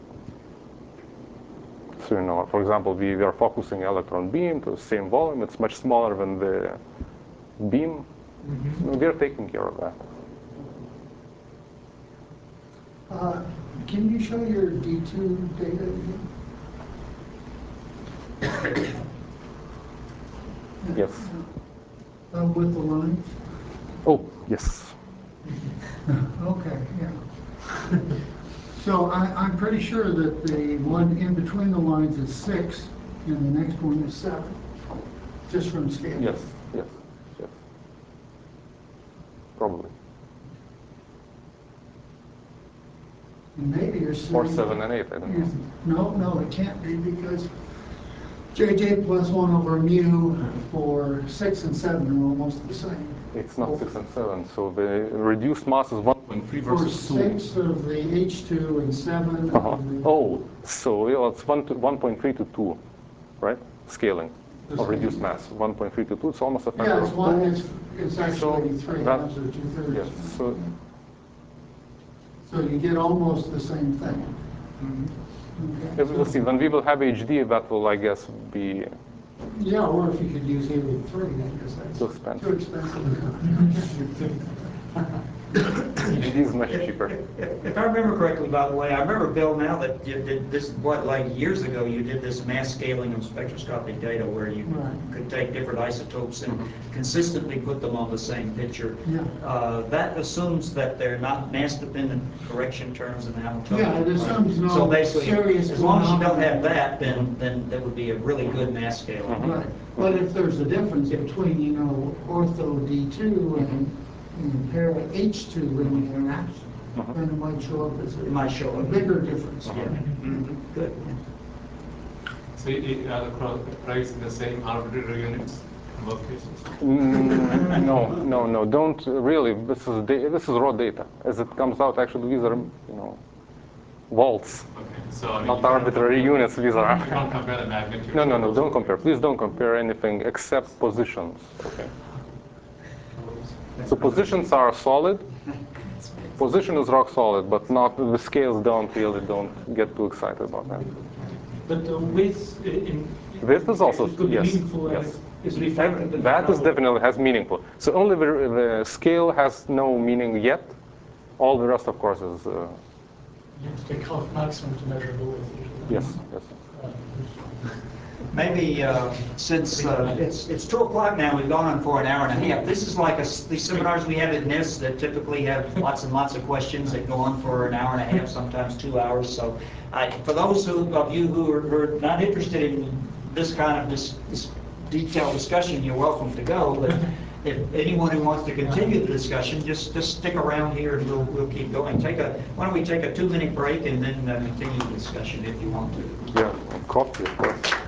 So you know, for example, we, we are focusing electron beam to the same volume. It's much smaller than the beam. Mm-hmm. So we are taking care of that. Uh, Can you show your D two data again? Yes. Uh, With the lines? Oh, yes. Okay, yeah. So I, I'm pretty sure that the one in between the lines is six, and the next one is seven, just from scale. Yes, yes, yes. Probably. And maybe you're saying... Or seven and eight, I don't know. No, no, it can't be, because J J plus one over mu for six and seven are almost the same. It's not six and seven, so the reduced mass is one point three For versus two. six of the H two and seven Uh-huh. of the... Oh, so yeah, it's one to one point three to two, right? Scaling of reduced mass, one point three to two. It's almost a factor Yeah, it's of one, two. it's, it's actually So three that- halves or two thirds. Yes. So So you get almost the same thing. Okay. if we will see, when we will have H D, that will, I guess, be Yeah, or if you could use helium three, I guess that's too expensive. too expensive. H D is much cheaper. If, if I remember correctly, by the way, I remember, Bill, now that you did this, what, like years ago, you did this mass scaling of spectroscopic data where you Right. could take different isotopes and consistently put them on the same picture. Yeah. Uh, that assumes that they're not mass-dependent correction terms in the Hamiltonian. Yeah, it assumes no So basically, serious as long as you don't phenomenon. have that, then, then that would be a really good mass scaling. Right, but if there's a difference between, you know, ortho D two and, and para H two in the interaction, then it might show up as a, It might show a up. bigger difference. Yeah. Mhm. Good. So you are the price in the same arbitrary units in both cases? Mm, no, no, no. Don't really. This is da- this is raw data. As it comes out, actually, these are, you know, volts, Okay, so I mean, not you cannot arbitrary compare- units. These are. You can't compare the magnitude. No, no, no. Don't compare. Please don't compare anything except positions. Okay. So positions are solid. Position is rock solid, but not the scales. Don't really don't get too excited about that. But the width in... This is also it could be yes, meaningful and yes. is reflected in the That is crowd. definitely has meaningful. So only the, the scale has no meaning yet. All the rest, of course, is uh, You have to take half maximum to measure the width usually. yes, yes. Uh, Maybe uh, since uh, it's it's two o'clock now, we've gone on for an hour and a half. This is like a, these seminars we have at NIST that typically have lots and lots of questions that go on for an hour and a half, sometimes two hours. So, I, for those who, of you who are, who are not interested in this kind of this, this detailed discussion, you're welcome to go. But if anyone who wants to continue the discussion, just just stick around here and we'll we'll keep going. Take a why don't we take a two minute break and then uh, continue the discussion if you want to. Yeah, coffee, of course.